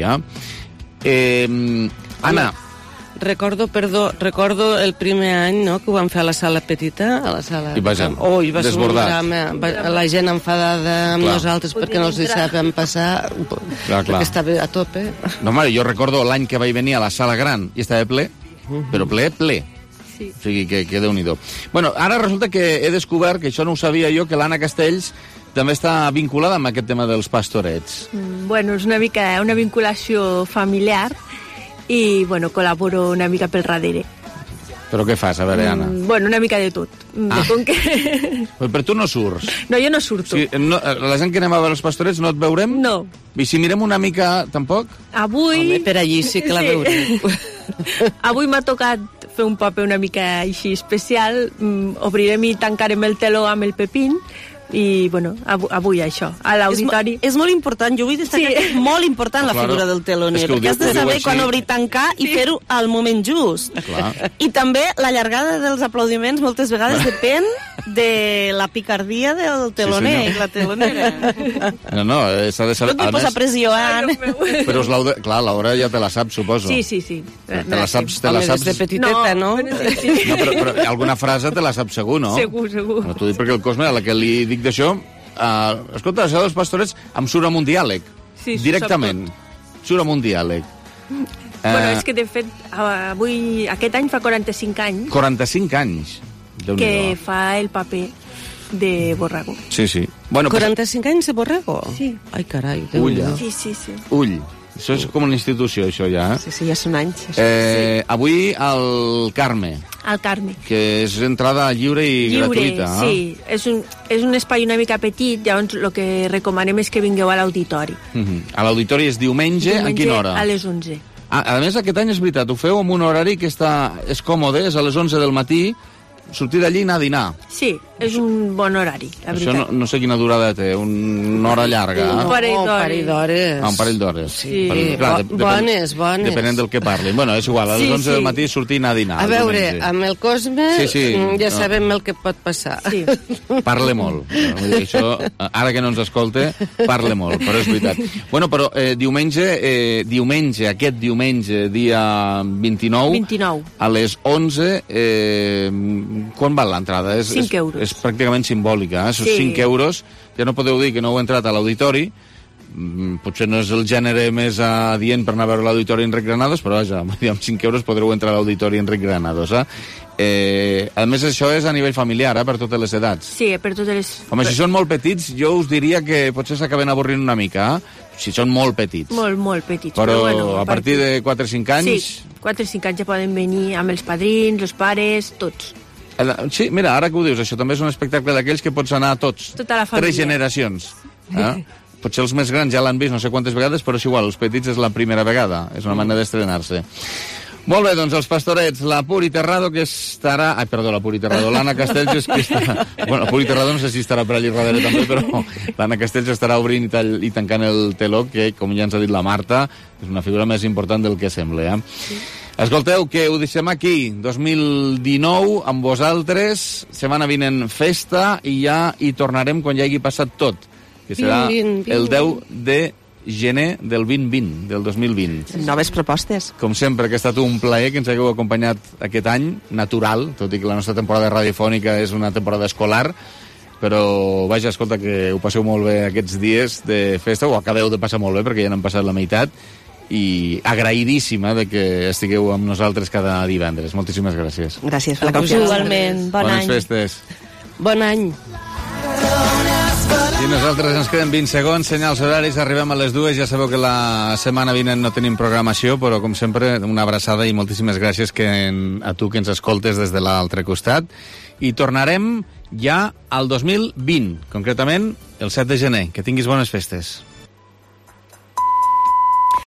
Anna... Recordo el primer any, no?, que ho vam fer a la sala petita, a la sala... I va ser desbordat. La gent enfadada amb nosaltres perquè no els deixàvem passar, perquè estava a tope. No, mare, jo recordo l'any que vaig venir a la sala gran i estava ple, però ple. Sí. O sigui, que Déu-n'hi-do. Bueno, ara resulta que he descobert, que això no ho sabia jo, que l'Anna Castells també està vinculada amb aquest tema dels pastorets. Bueno, és una vinculació familiar i, bueno, col·laboro una mica pel darrere. Però què fas? A veure, Anna. Bueno, una mica de tot. Però tu no surts. No, jo no surto. Sí, la gent que anem a veure els pastorets no et veurem? No. I si mirem una mica, tampoc? Avui... Home, per allí sí que la veurem. Avui m'ha tocat fer un paper una mica així especial. Obrirem i tancarem el teló amb el Pepín. I, bueno, avui això, a l'auditori... És molt important, jo vull destacar que és molt important la figura del teloner, perquè has de saber quan obrir i tancar i fer-ho al moment just. I també la llargada dels aplaudiments moltes vegades depèn de la picardia del teloner i la telonera. No, s'ha de saber... No et posa pressió, Però clar, l'hora ja te la saps, suposo. Sí. Te la saps... Des de petiteta, no? No, però alguna frase te la saps segur, no? Segur. No, t'ho dic perquè el Cosme, a la que li dic d'això, escolta, això dels pastorets em surt amb un diàleg. Directament. Surt amb un diàleg. Bueno, és que de fet, aquest any fa 45 anys. 45 anys. Que fa el paper de Borrego. Sí. Bueno, 45 anys de Borrego? Sí. Ai, carai. Ull, Sí. Ull. Això és com una institució, això ja. Sí, ja són anys. Avui el Carme. El Carme. Que és entrada lliure i gratuïta. Sí. És un espai una mica petit, llavors el que recomanem és que vingueu a l'auditori. A l'auditori és diumenge, a quina hora? A les 11. A més, aquest any és veritat, ho feu amb un horari que és còmode, és a les 11 del matí, sortir d'allí i anar a dinar. Sí, és un bon horari, la veritat. Això no sé quina durada té, una hora llarga. Un parell d'hores. Un parell d'hores. Sí, bones. Depenent del que parlin. Bueno, és igual, a les 11 del matí sortir i anar a dinar. A veure, amb el Cosme ja sabem el que pot passar. Sí. Parle molt. Això, ara que no ens escolta, parle molt, però és veritat. Bueno, però aquest diumenge, dia 29, a les 11, quan val l'entrada? 5 euros. És pràcticament simbòlica, Són 5 euros. Ja no podeu dir que no heu entrat a l'auditori, potser no és el gènere més adient per anar a veure l'auditori Enric Granados, però vaja, amb 5 euros podreu entrar a l'auditori Enric Granados. A més, això és a nivell familiar, per totes les edats. Sí, per totes les... Home, si són molt petits, jo us diria que potser s'acaben avorrint una mica, si són molt petits. Molt petits. Però bueno, a partir de 4 o 5 anys... Sí, 4 o 5 anys ja poden venir amb els padrins, els pares, tots. Sí, mira, ara que ho dius, això també és un espectacle d'aquells que pots anar a tots. Tota la família. 3 generacions. Potser els més grans ja l'han vist no sé quantes vegades, però és igual, els petits és la primera vegada. És una manera d'estrenar-se. Molt bé, doncs els Pastorets, la Puri Terrado, que estarà... Ai, perdó, la Puri Terrado, l'Anna Castells, que estarà... Bueno, la Puri Terrado no sé si estarà per allà darrere també, però l'Anna Castells estarà obrint i tancant el teló, que, com ja ens ha dit la Marta, és una figura més important del que sembla, Sí. Escolteu, que ho deixem aquí, 2019, amb vosaltres, setmana vinent festa, i ja hi tornarem quan ja hagi passat tot, que serà el 10 de gener del 2020, del 2020. Noves propostes. Com sempre, que ha estat un plaer que ens hagueu acompanyat aquest any, natural, tot i que la nostra temporada radiofònica és una temporada escolar, però, vaja, escolta, que ho passeu molt bé aquests dies de festa, o acabeu de passar molt bé, perquè ja n'han passat la meitat, i agraïdíssima de que estigueu amb nosaltres cada divendres. Moltíssimes gràcies. Gràcies per la confiança. Igualment, bon any. Bones festes. Bon any. I nosaltres ens queden 20 segons, senyals horaris, arribem a les 2, ja sabeu que la setmana vinent no tenim programació, però com sempre una abraçada i moltíssimes gràcies a tu que ens escoltes des de l'altre costat, i tornarem ja al 2020, concretament el 7 de gener. Que tinguis bones festes.